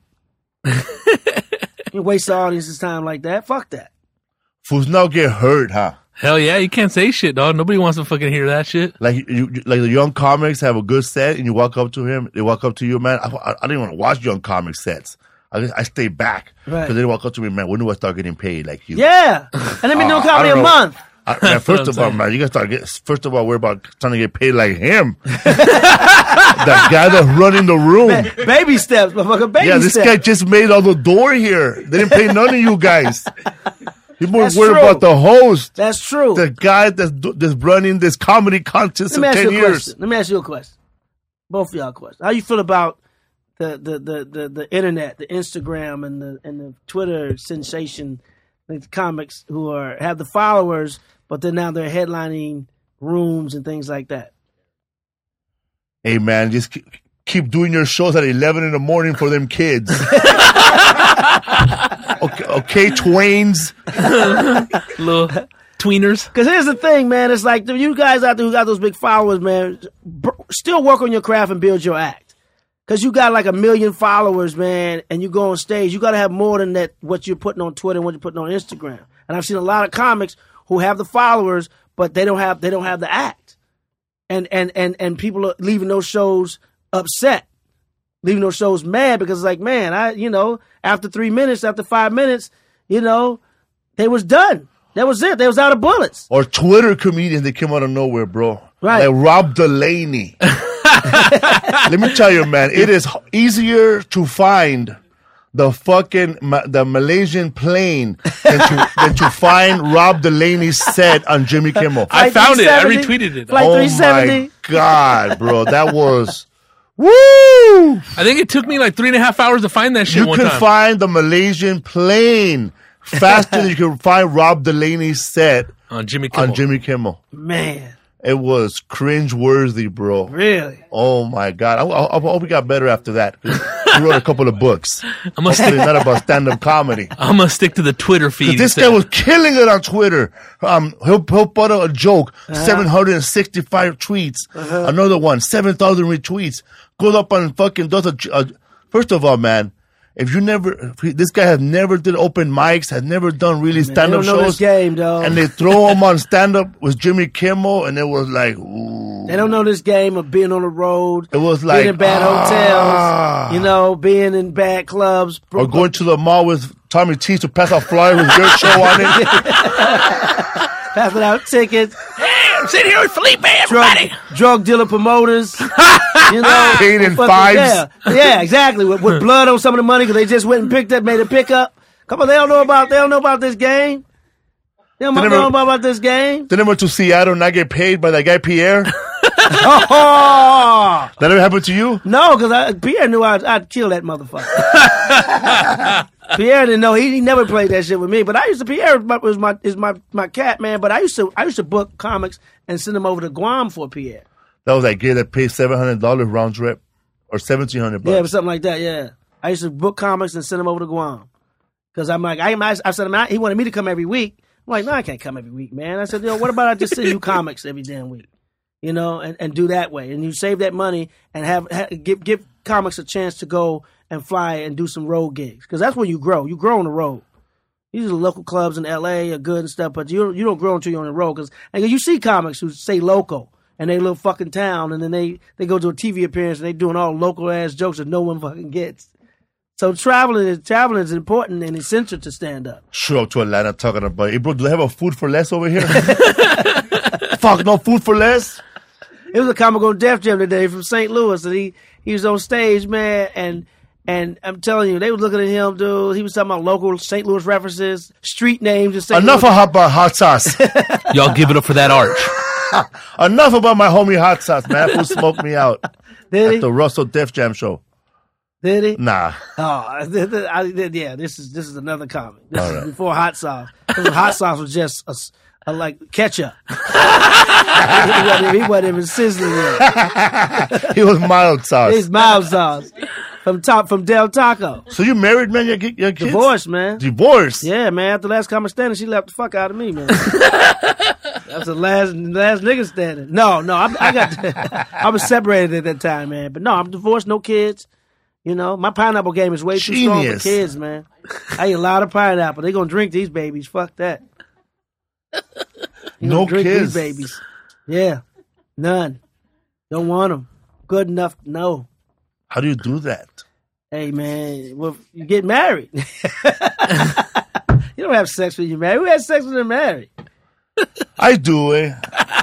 You waste the audience's time like that. Fuck that. Fools now get hurt, huh? Hell yeah, you can't say shit, dog. Nobody wants to fucking hear that shit. Like the young comics have a good set, and you walk up to him. They walk up to you, man. I don't even want to watch young comic sets. I stay back because they walk up to me, man. When do I start getting paid like you? Yeah, and let me do comedy a month. Man, first of all, man, you gotta start first of all, we're about trying to get paid like him. That guy that's running the room. Man, baby steps, motherfucker. Baby steps. Yeah, this guy just made all the door here. They didn't pay none of you guys. People were worried about the host. That's true. The guy that's running this comedy contest for 10 years. Let me ask you a question. Both of y'all a question. How you feel about the internet, the Instagram, and the Twitter sensation? The comics who have the followers, but then now they're headlining rooms and things like that. Hey man, just keep doing your shows at 11 in the morning for them kids. okay, twains, little tweeners. Because here's the thing, man. It's like you guys out there who got those big followers, man. Still work on your craft and build your act. Because you got like 1 million followers, man, and you go on stage, you got to have more than that, what you're putting on Twitter and what you're putting on Instagram. And I've seen a lot of comics who have the followers, but they don't have the act. And people are leaving those shows upset, leaving those shows mad because it's like, man, after 3 minutes, after 5 minutes, they was done. That was it. They was out of bullets. Or Twitter comedians that came out of nowhere, bro. Right. Like Rob Delaney. Let me tell you, man, it is easier to find the Malaysian plane than to find Rob Delaney's set on Jimmy Kimmel. I found it. I retweeted it. Flight 370. My God, bro. That was... Woo! I think it took me like 3.5 hours to find that shit one time. You can find the Malaysian plane faster than you can find Rob Delaney's set on Jimmy Kimmel. Man. It was cringe-worthy, bro. Really? Oh, my God. I hope we got better after that. He wrote a couple of books. Hopefully not about stand-up comedy. I'm going to stick to the Twitter feed. This guy was killing it on Twitter. He'll put out a joke, 765 tweets. Another one, 7,000 retweets. Goes up and fucking does first of all, man, If you this guy has never did open mics, has never done really stand-up shows. They don't know this game, though. And they throw him on stand-up with Jimmy Kimmel, and it was like, ooh. They don't know this game of being on the road. It was like, being in bad hotels, you know, being in bad clubs. Or going to the mall with Tommy T to pass out flyers with your show on it. Passing out tickets. I'm sitting here with Felipe, everybody. Drug dealer promoters. You know, paid in fives. Yeah, exactly. With blood on some of the money because they just went and made a pickup. Come on, they don't know about this game. They don't know about this game. They never went to Seattle and not get paid by that guy Pierre. Oh! That never happened to you? No, because Pierre knew I'd kill that motherfucker. Pierre didn't know. He never played that shit with me. But Pierre is my cat, man. But I used to book comics and send them over to Guam for Pierre. That was that guy that paid $700 round trip, or $1,700. Yeah, something like that. Yeah, I used to book comics and send them over to Guam because I'm like, I said he wanted me to come every week. I'm like, no, I can't come every week, man. I said, what about I just send you comics every damn week, you know, and do that way, and you save that money and give comics a chance to go and fly and do some road gigs because that's where you grow. You grow on the road. These are the local clubs in L.A. are good and stuff, but you don't grow until you're on the road because you see comics who say local. And they little fucking town, and then they go to a TV appearance, and they doing all local ass jokes that no one fucking gets. So traveling is important and essential to stand up. Show up to Atlanta talking about, hey bro, do they have a food for less over here? Fuck, no food for less. It was a comic on Def Jam today from St. Louis, and he was on stage, man, and I'm telling you, they was looking at him, dude. He was talking about local St. Louis references, street names. And St. Enough about hot sauce. Y'all give it up for that arch. Enough about my homie Hot Sauce, man. That fool smoked me out at the Russell Def Jam show. Did he? Nah. Oh, yeah. This is another comic. This is before Hot Sauce. Hot Sauce was just a like ketchup. He wasn't even sizzling yet. He was mild sauce. He's mild sauce. From Del Taco. So you married, man? Your kids? Divorced, man. Divorced? Yeah, man. After last comic standing, she left the fuck out of me, man. That's the last nigga standing. No, I was separated at that time, man. But no, I'm divorced, no kids. You know, my pineapple game is way too strong for kids, man. I eat a lot of pineapple. They gonna drink these babies. Fuck that. No drink kids. These babies. Yeah, none. Don't want them. Good enough? No. How do you do that? Hey, man, well, you get married. You don't have sex when you're married. Who has sex when they're married? I do, I'm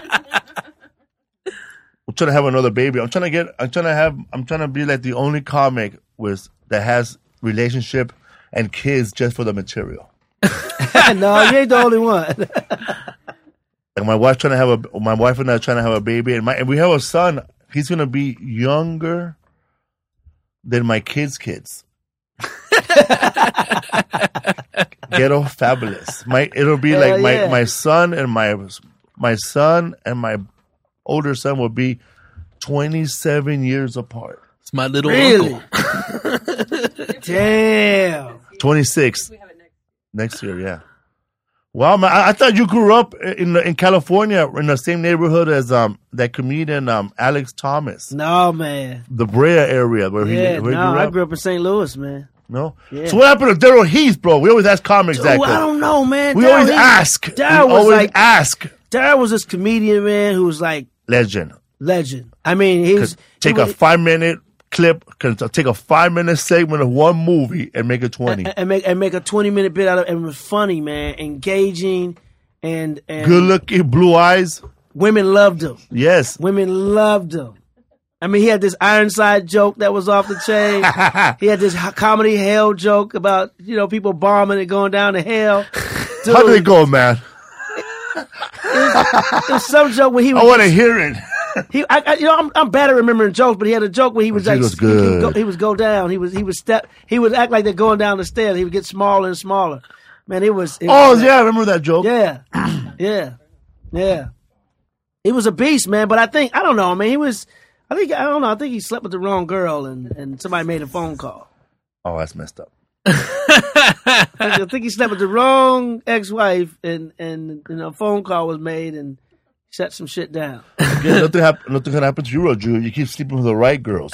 trying to have another baby. I'm trying to be like the only comic that has relationship and kids just for the material. No, you ain't the only one. Like my wife and I are trying to have a baby, and we have a son. He's gonna be younger than my kids. Ghetto fabulous. It'll be like my son and my son and my older son will be 27 years apart. It's my little uncle. Damn. 26. Next year, yeah. Wow, man! I thought you grew up in California in the same neighborhood as that comedian Alex Thomas. No, man. The Brea area where he grew up. I grew up in St. Louis, man. No? Yeah. So what happened to Daryl Heath, bro? We always ask comics that. I don't know, man. We always ask. Daryl was this comedian, man, who was like... Legend. I mean, he was... Take a 5-minute clip, take a 5-minute segment of one movie and make it 20. And make a 20-minute bit out of it. And it was funny, man. Engaging and... Good-looking, blue eyes. Women loved him. Yes. Women loved him. I mean, he had this Ironside joke that was off the chain. He had this comedy hell joke about, people bombing and going down to hell. Dude, how did it go, man? It was some joke where he was... I want to hear it. I'm bad at remembering jokes, but he had a joke where he was like... Was good. He would go down. He would act like they're going down the stairs. He would get smaller and smaller. Man, it was I remember that joke. Yeah. Yeah. He was a beast, man, but I don't know, man, he was... I think he slept with the wrong girl and somebody made a phone call. Oh, that's messed up. I think he slept with the wrong ex-wife and a phone call was made and Shut some shit down. Yeah, nothing can happen to you, Rodrigo. You keep sleeping with the right girls.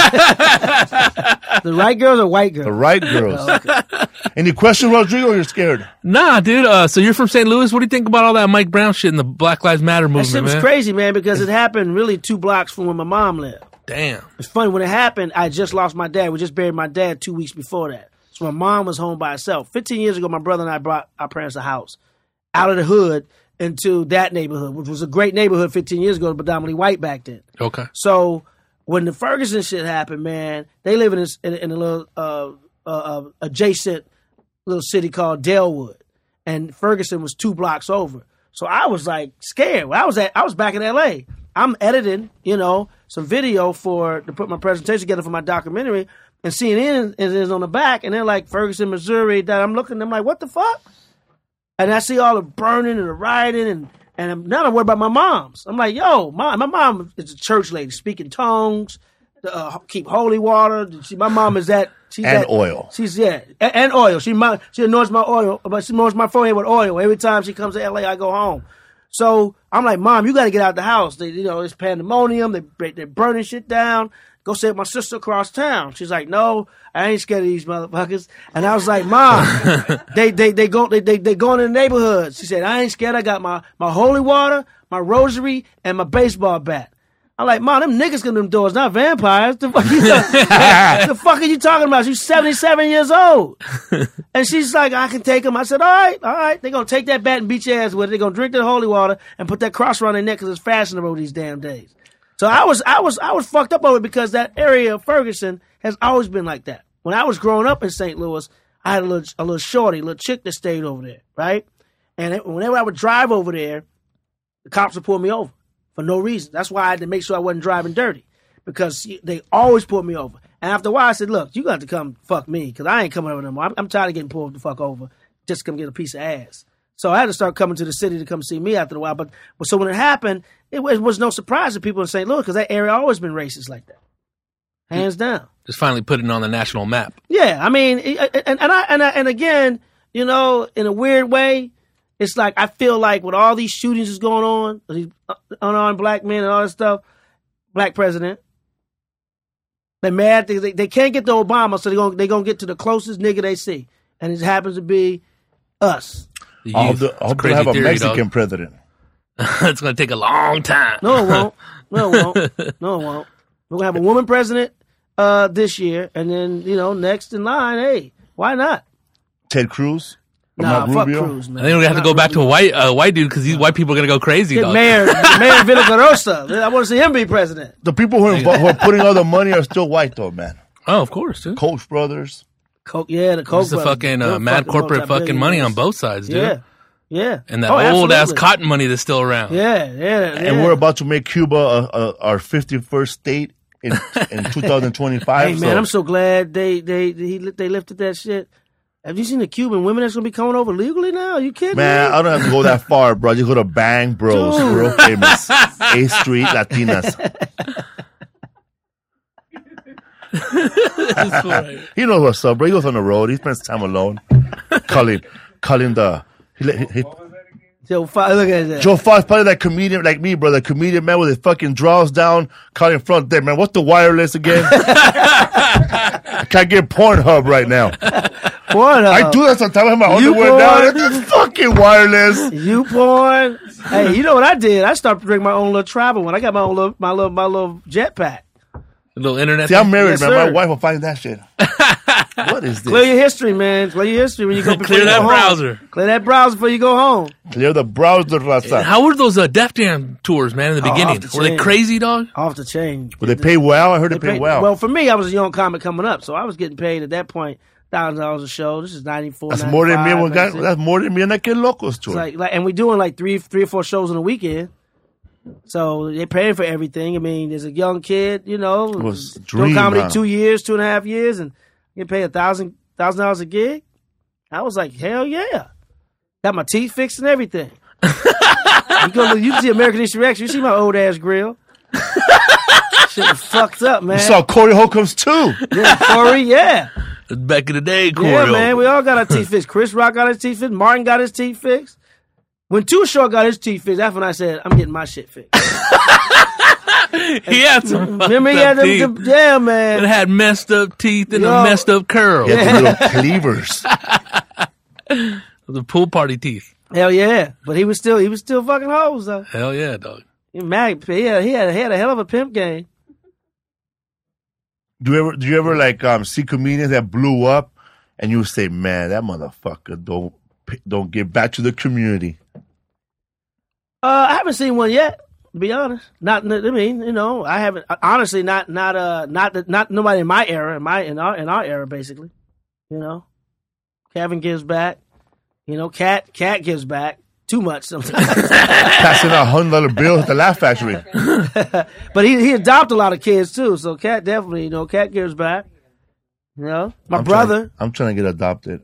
The right girls or white girls? The right girls. Oh, okay. Any question, Rodrigo, or you're scared? Nah, dude. So you're from St. Louis. What do you think about all that Mike Brown shit and the Black Lives Matter movement, That shit was crazy, man, because it happened really 2 blocks from where my mom lived. Damn. It's funny. When it happened, I just lost my dad. We just buried my dad 2 weeks before that. So my mom was home by herself. 15 years ago, my brother and I brought our parents a house out of the hood into that neighborhood, which was a great neighborhood 15 years ago, predominantly white back then. Okay. So when the Ferguson shit happened, man, they live in a little adjacent little city called Dalewood, and Ferguson was 2 blocks over. So I was like scared. I was back in L.A. I'm editing, some video to put my presentation together for my documentary, and CNN is on the back, and they're like Ferguson, Missouri. That I'm looking, I'm like, what the fuck? And I see all the burning and the rioting, and now I'm worried about my mom's. I'm like, yo, my mom is a church lady, speaking tongues, keep holy water. My mom is that. Oil. And oil. She anoints my oil, but she anoints my forehead with oil. Every time she comes to LA, I go home. So I'm like, Mom, you got to get out the house. It's pandemonium. They're burning shit down. Go stay with my sister across town. She's like, no, I ain't scared of these motherfuckers. And I was like, Mom, they go in the neighborhood. She said, I ain't scared. I got my holy water, my rosary, and my baseball bat. I'm like, Mom, them niggas got them doors, not vampires. The fuck are you talking about? She's 77 years old. And she's like, I can take them. I said, all right. They're going to take that bat and beat your ass with it. They're going to drink that holy water and put that cross around their neck because it's fashionable these damn days. So I was fucked up over it because that area of Ferguson has always been like that. When I was growing up in St. Louis, I had a little shorty, a little chick that stayed over there, right? And whenever I would drive over there, the cops would pull me over for no reason. That's why I had to make sure I wasn't driving dirty, because they always pulled me over. And after a while, I said, look, you got to come fuck me, because I ain't coming over no more. I'm tired of getting pulled the fuck over just to come get a piece of ass. So I had to start coming to the city to come see me after a while. But so when it happened, it was no surprise to people in St. Louis, because that area always been racist like that, hands down. Just finally putting it on the national map. Yeah, I mean, and again, in a weird way, it's like I feel like with all these shootings is going on, these unarmed black men and all this stuff, black president, they're mad. They can't get to Obama, so they're gonna get to the closest nigga they see, and it happens to be us. I hope they have a Mexican president. It's going to take a long time. No, it won't. We're going to have a woman president this year, and then, next in line, hey, why not? Ted Cruz? Nah, fuck Cruz, man. I think we have to go back to a white dude, because these white people are going to go crazy, dog. Mayor Villaraigosa. I want to see him be president. The people who are putting all the money are still white, though, man. Oh, of course, dude. Koch brothers. The Koch brothers. The fucking mad corporate fucking money on both sides, dude. Yeah. And that old-ass cotton money that's still around. Yeah. And we're about to make Cuba our 51st state in 2025. Hey, man, I'm so glad they lifted that shit. Have you seen the Cuban women that's going to be coming over legally now? Are you kidding me? Man, I don't have to go that far, bro. You go to Bang Bros, dude. Real famous. 8th Street Latinas. He knows what's up, bro. He goes on the road. He spends time alone. Calling the... Joe Fox, look at that. Joe Fox, probably that comedian like me, bro. The comedian man with his fucking draws down, calling front there, man. What's the wireless again? I can't get Pornhub right now. Pornhub. I do that sometimes. I have my underwear down. It's fucking wireless. You porn. Hey, you know what I did? I started to bring my own little travel one. I got my little jetpack. A little internet. See, I'm married, man. My wife will find that shit. What is this? Clear your history, man. Clear your history when you go. Clear that browser. Clear that browser before you go home. Clear the browser, Raza. How were those Def Jam tours, man, in the beginning? Were they crazy, dog? Off the chain. Well, they pay well? I heard they pay well. Well, for me, I was a young comic coming up, so I was getting paid at that point $1,000 a show. This is 94. That's more than me. That's more than me and that Kid Locos tour. And we're doing like three or four shows in a weekend. So they're paying for everything. I mean, there's a young kid, doing comedy 2 years, 2.5 years, and you pay $1,000 a gig. I was like, hell yeah! Got my teeth fixed and everything. You see American History X. You see my old ass grill. Shit was fucked up, man. You saw Corey Holcomb's too. Yeah, Corey. Yeah. Back in the day, Corey. Yeah, man. We all got our teeth fixed. Chris Rock got his teeth fixed. Martin got his teeth fixed. When Too Short got his teeth fixed, that's when I said, I'm getting my shit fixed. He had some Remember, he had them, yeah, man. It had messed up teeth and the messed up curls. He had the little cleavers. The pool party teeth. Hell yeah. But he was still fucking hoes, though. Hell yeah, dog. He had a hell of a pimp game. Do you ever like see comedians that blew up and you say, man, that motherfucker don't give back to the community? I haven't seen one yet, to be honest. I haven't honestly not nobody in my era, in our era basically. You know. Kevin gives back. You know, Cat gives back. Too much sometimes. Passing out $100 bills at the Laugh Factory. But he adopted a lot of kids too, so Cat definitely, Cat gives back. You know, I'm brother. I'm trying to get adopted.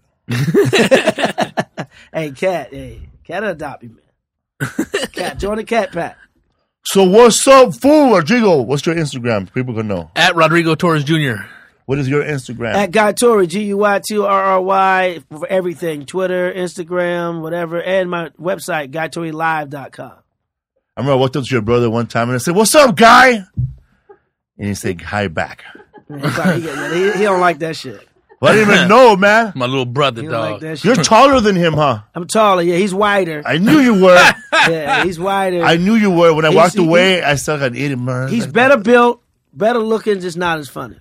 Hey, Cat adopt you, man. Cat, join the Cat Pack. So what's up, fool? Rodrigo, what's your Instagram? People can know. At Rodrigo Torres Jr. What is your Instagram? At Guy Torrey, GUYTORRY, for everything. Twitter, Instagram, whatever, and my website, GuyTorreyLive.com. I remember I walked up to your brother one time and I said, what's up, Guy? And he said, hi back. He don't like that shit. Well, I didn't even know, man. My little brother, dog. Like You're taller than him, huh? I'm taller, yeah. He's wider. I knew you were. Yeah, he's wider. I knew you were. When I walked away, I still got 80 man. He's better built, better looking, just not as funny.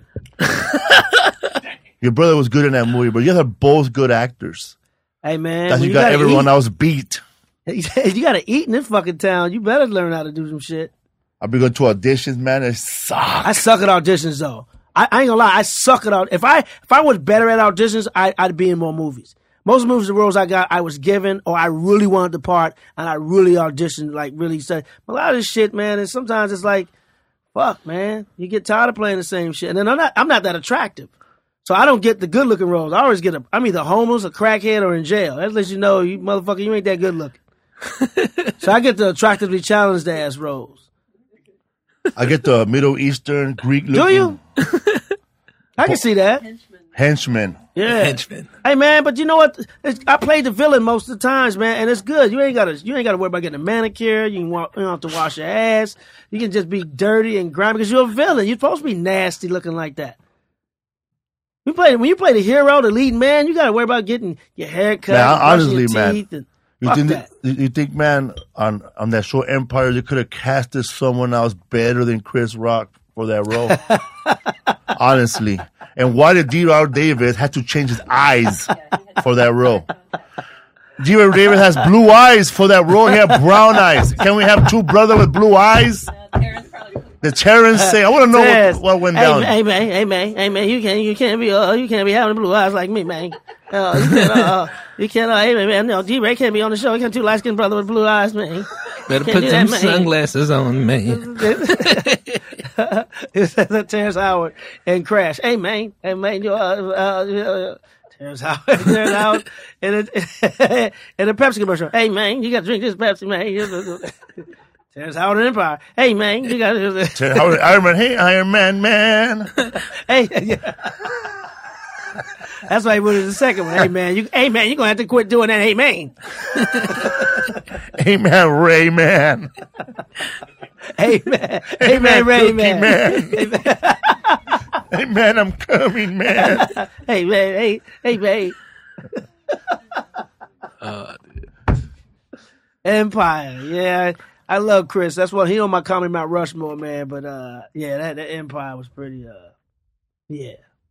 Your brother was good in that movie, but you guys are both good actors. Hey, man. That's you got everyone else beat. You got to eat in this fucking town. You better learn how to do some shit. I've been going to auditions, man. It sucks. I suck at auditions, though. I ain't gonna lie. I suck at auditions. If I was better at auditions, I'd be in more movies. Most movies, the roles I got, I was given, or I really wanted the part, and I really auditioned, like really said. A lot of this shit, man, and sometimes it's like, fuck, man. You get tired of playing the same shit. And then I'm not that attractive. So I don't get the good looking roles. I always I'm either homeless, a crackhead, or in jail. That lets you know, you motherfucker, you ain't that good looking. So I get the attractively challenged ass roles. I get the Middle Eastern, Greek looking. Do you? I can see that. Henchman. Yeah. Henchman. Hey man, but you know what? I played the villain most of the times, man, and it's good. You ain't gotta worry about getting a manicure. You don't have to wash your ass. You can just be dirty and grimy because you're a villain. You're supposed to be nasty looking like that. When you play the hero, the lead man, you gotta worry about getting your hair cut. Man, honestly, man. You think, man, on that show Empire, they could have casted someone else better than Chris Rock for that role? Honestly. And why did D.R. Davis have to change his eyes for that role? D.R. Davis has blue eyes for that role. He had brown eyes. Can we have two brothers with blue eyes? The Terrence say, I want to know what went down. Hey man, you can't be having blue eyes like me, man. You can't. Hey man, no, D-Ray can't be on the show. He got two light skinned brother with blue eyes, man. Better put some sunglasses on, man. It's Terrence Howard and Crash. Hey man, Terrence Howard, and a Pepsi commercial. Hey man, you got to drink this Pepsi, man. Terrence Howard and Empire. Hey man, you got to. Terrence Howard, Iron Man. Hey Iron Man. Hey, yeah. That's why he went to the second one. Hey man, you're gonna have to quit doing that. Hey man. Hey man, Ray man. Hey man, Ray man. Hey man, I'm coming, man. Hey man, hey man. Empire, yeah. I love Chris. That's what he on my Comedy Mount Rushmore, man. But yeah, that Empire was pretty. Yeah.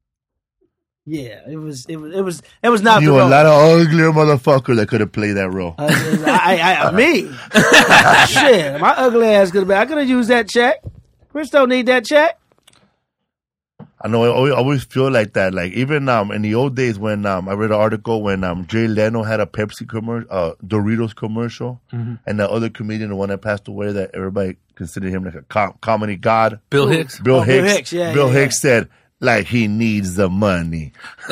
It was not. You a lot of uglier motherfucker that could have played that role. Me, shit, my ugly ass could have been. I could have used that check. Chris don't need that check. I know. I always feel like that. Like even in the old days when I read an article when Jay Leno had a Pepsi commercial, Doritos commercial, and the other comedian, the one that passed away, that everybody considered him like a comedy god, Bill Hicks. Bill Hicks said like he needs the money.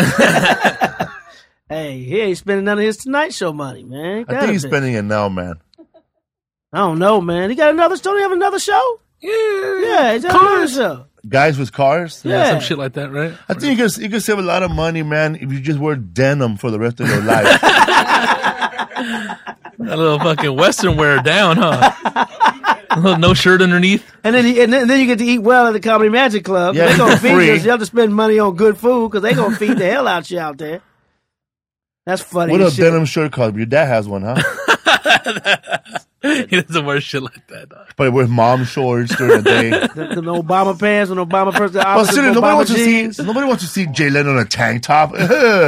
Hey, he ain't spending none of his Tonight Show money, man. I think he's spending it now, man. I don't know, man. He got another. Don't he have another show? Yeah, he's got another show. Guys with cars? Yeah, some shit like that, right? I think you can save a lot of money, man, if you just wear denim for the rest of your life. That little fucking Western wear down, huh? No shirt underneath. And then you get to eat well at the Comedy Magic Club. Yeah, they're going to feed free. you. You have to spend money on good food because they're going to feed the hell out you out there. That's funny. What a denim shirt cost? Your dad has one, huh? He doesn't wear shit like that, dog. But with mom shorts during the day. The Obama pants and Obama person. Well, seriously, nobody wants to see Jay Leno in a tank top. But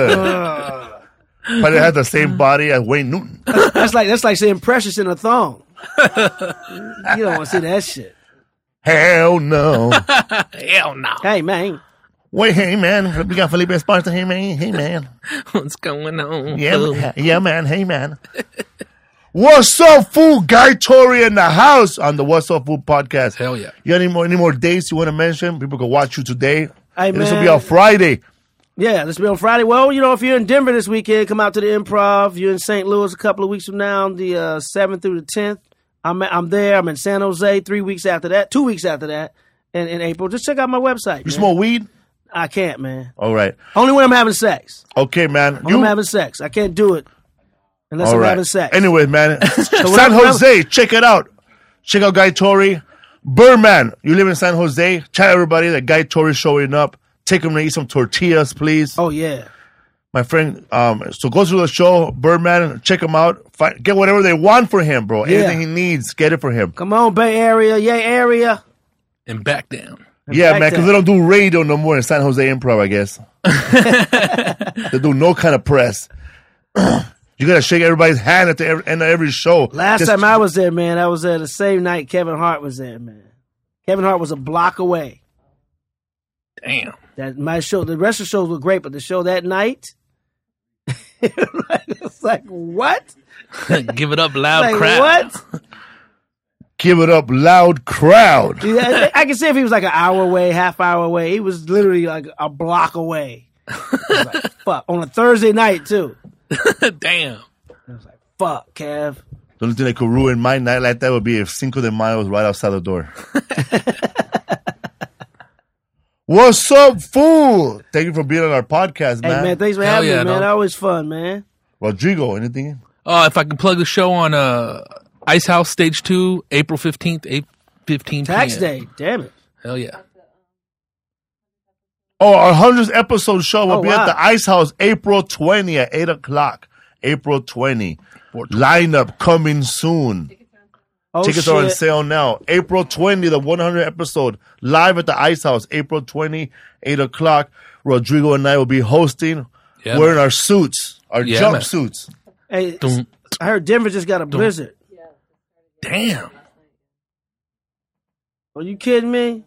it has the same body as Wayne Newton. That's like saying Precious in a thong. You don't want to see that shit. Hell no. Hell no. Hey, man. Wait, hey, man. We got Felipe Esparza. Hey, man. Hey, man. What's going on? Yeah, man. Hey, man. What's up, fool? Guy Tori in the house on the What's Up, Fool podcast. Hell yeah. You got any more dates you want to mention? People can watch you today. Hey, This will man. be on Friday. Yeah, this will be on Friday. Well, if you're in Denver this weekend, come out to the Improv. You're in St. Louis a couple of weeks from now, the 7th through the 10th. I'm there. I'm in San Jose 2 weeks after that, in April. Just check out my website. You smoke weed? I can't, man. All right. Only when I'm having sex. Okay, man. When I'm having sex. I can't do it unless All I'm right. having sex. Anyway, man. San when Jose, check it out. Check out Guy Tori. Birdman, you live in San Jose. Tell everybody that Guy Tori's showing up. Take him to eat some tortillas, please. Oh, yeah. My friend, so go to the show, Birdman, check him out. Get whatever they want for him, bro. Yeah. Anything he needs, get it for him. Come on, Bay Area. Yay, area. And back down. Yeah, back man, because to- they don't do radio no more in San Jose Improv, I guess. They do no kind of press. You got to shake everybody's hand at the end of every show. Last time I was there, man, I was there the same night Kevin Hart was there, man. Kevin Hart was a block away. Damn. That my show, the rest of the shows were great, but the show that night, it's like, what? Give it up, loud Like, crowd. what? Give it up, loud crowd. Yeah, I can see if he was like an hour away, half hour away. He was literally like a block away. I was like, fuck. On a Thursday night, too. Damn. I was like, fuck, Kev. The only thing that could ruin my night like that would be if Cinco de Mayo was right outside the door. What's up, fool? Thank you for being on our podcast, Hey, man. man, thanks for Hell having yeah, me, man. dog. Always fun, man. Rodrigo, anything? If I can plug the show on Ice House Stage 2, April 15th, 8:15 Tax p.m. day. Damn it. Hell yeah. Oh, our 100th episode show will Oh, be wow. at the Ice House April 20 at 8 o'clock. April 20. Lineup coming soon. Oh, Tickets shit. are on sale now. April 20, the 100th episode, live at the Ice House. April 20, 8 o'clock. Rodrigo and I will be hosting, Yeah, wearing our suits, our Yeah, jumpsuits. Hey, Dum, I heard Denver just got a blizzard. damn. Are you kidding me?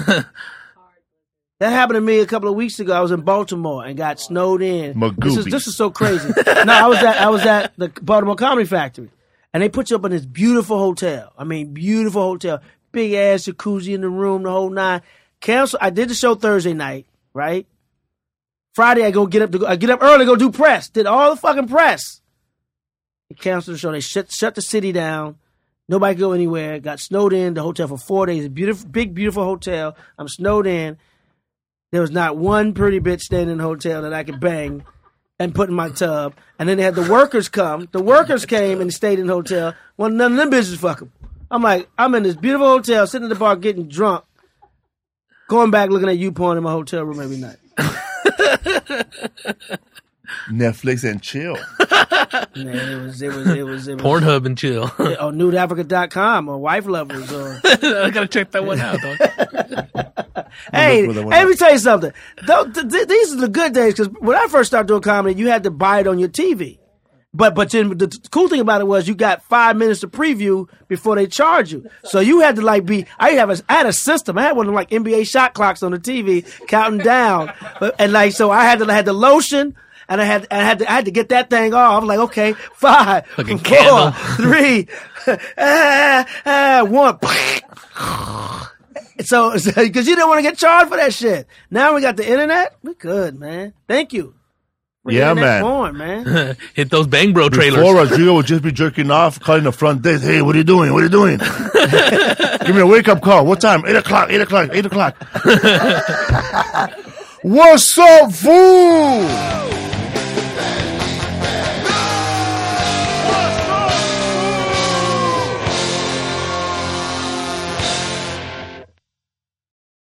That happened to me a couple of weeks ago. I was in Baltimore and got snowed in. This is so crazy. No, I was at the Baltimore Comedy Factory, and they put you up in this beautiful hotel. I mean, beautiful hotel, big ass jacuzzi in the room, the whole nine. Cancel. I did the show Thursday night, right? Friday, I get up early, go do press. Did all the fucking press. They canceled the show. They shut the city down. Nobody could go anywhere. Got snowed in the hotel for 4 days. Beautiful, big, beautiful hotel. I'm snowed in. There was not one pretty bitch staying in the hotel that I could bang and put in my tub. And then they had the workers come. The workers came and stayed in the hotel. Well, none of them bitches fuck them. I'm like, I'm in this beautiful hotel, sitting in the bar getting drunk, going back looking at YouPorn in my hotel room every night. Netflix and chill. Man, it was Pornhub and chill. or nudeafrica.com or wife lovers or I gotta check that one out, dog. Hey, Look for the one let me tell you something. These are the good days because when I first started doing comedy, you had to buy it on your TV. But then the cool thing about it was you got 5 minutes to preview before they charge you. So you had to I had a system. I had one of them like NBA shot clocks on the TV counting down, so I had the lotion. And I had to get that thing off. I'm like, okay, 5, Fucking 4, candle. 3, 1. So, because you didn't want to get charged for that shit. Now we got the internet. We're good, man. Thank you. for Yeah, internet man. Porn, man. Hit those Bang Bro trailers. Before Rodrigo would just be jerking off, calling the front desk. Hey, what are you doing? What are you doing? Give me a wake up call. What time? 8 o'clock. 8 o'clock. 8 o'clock. What's up, fool?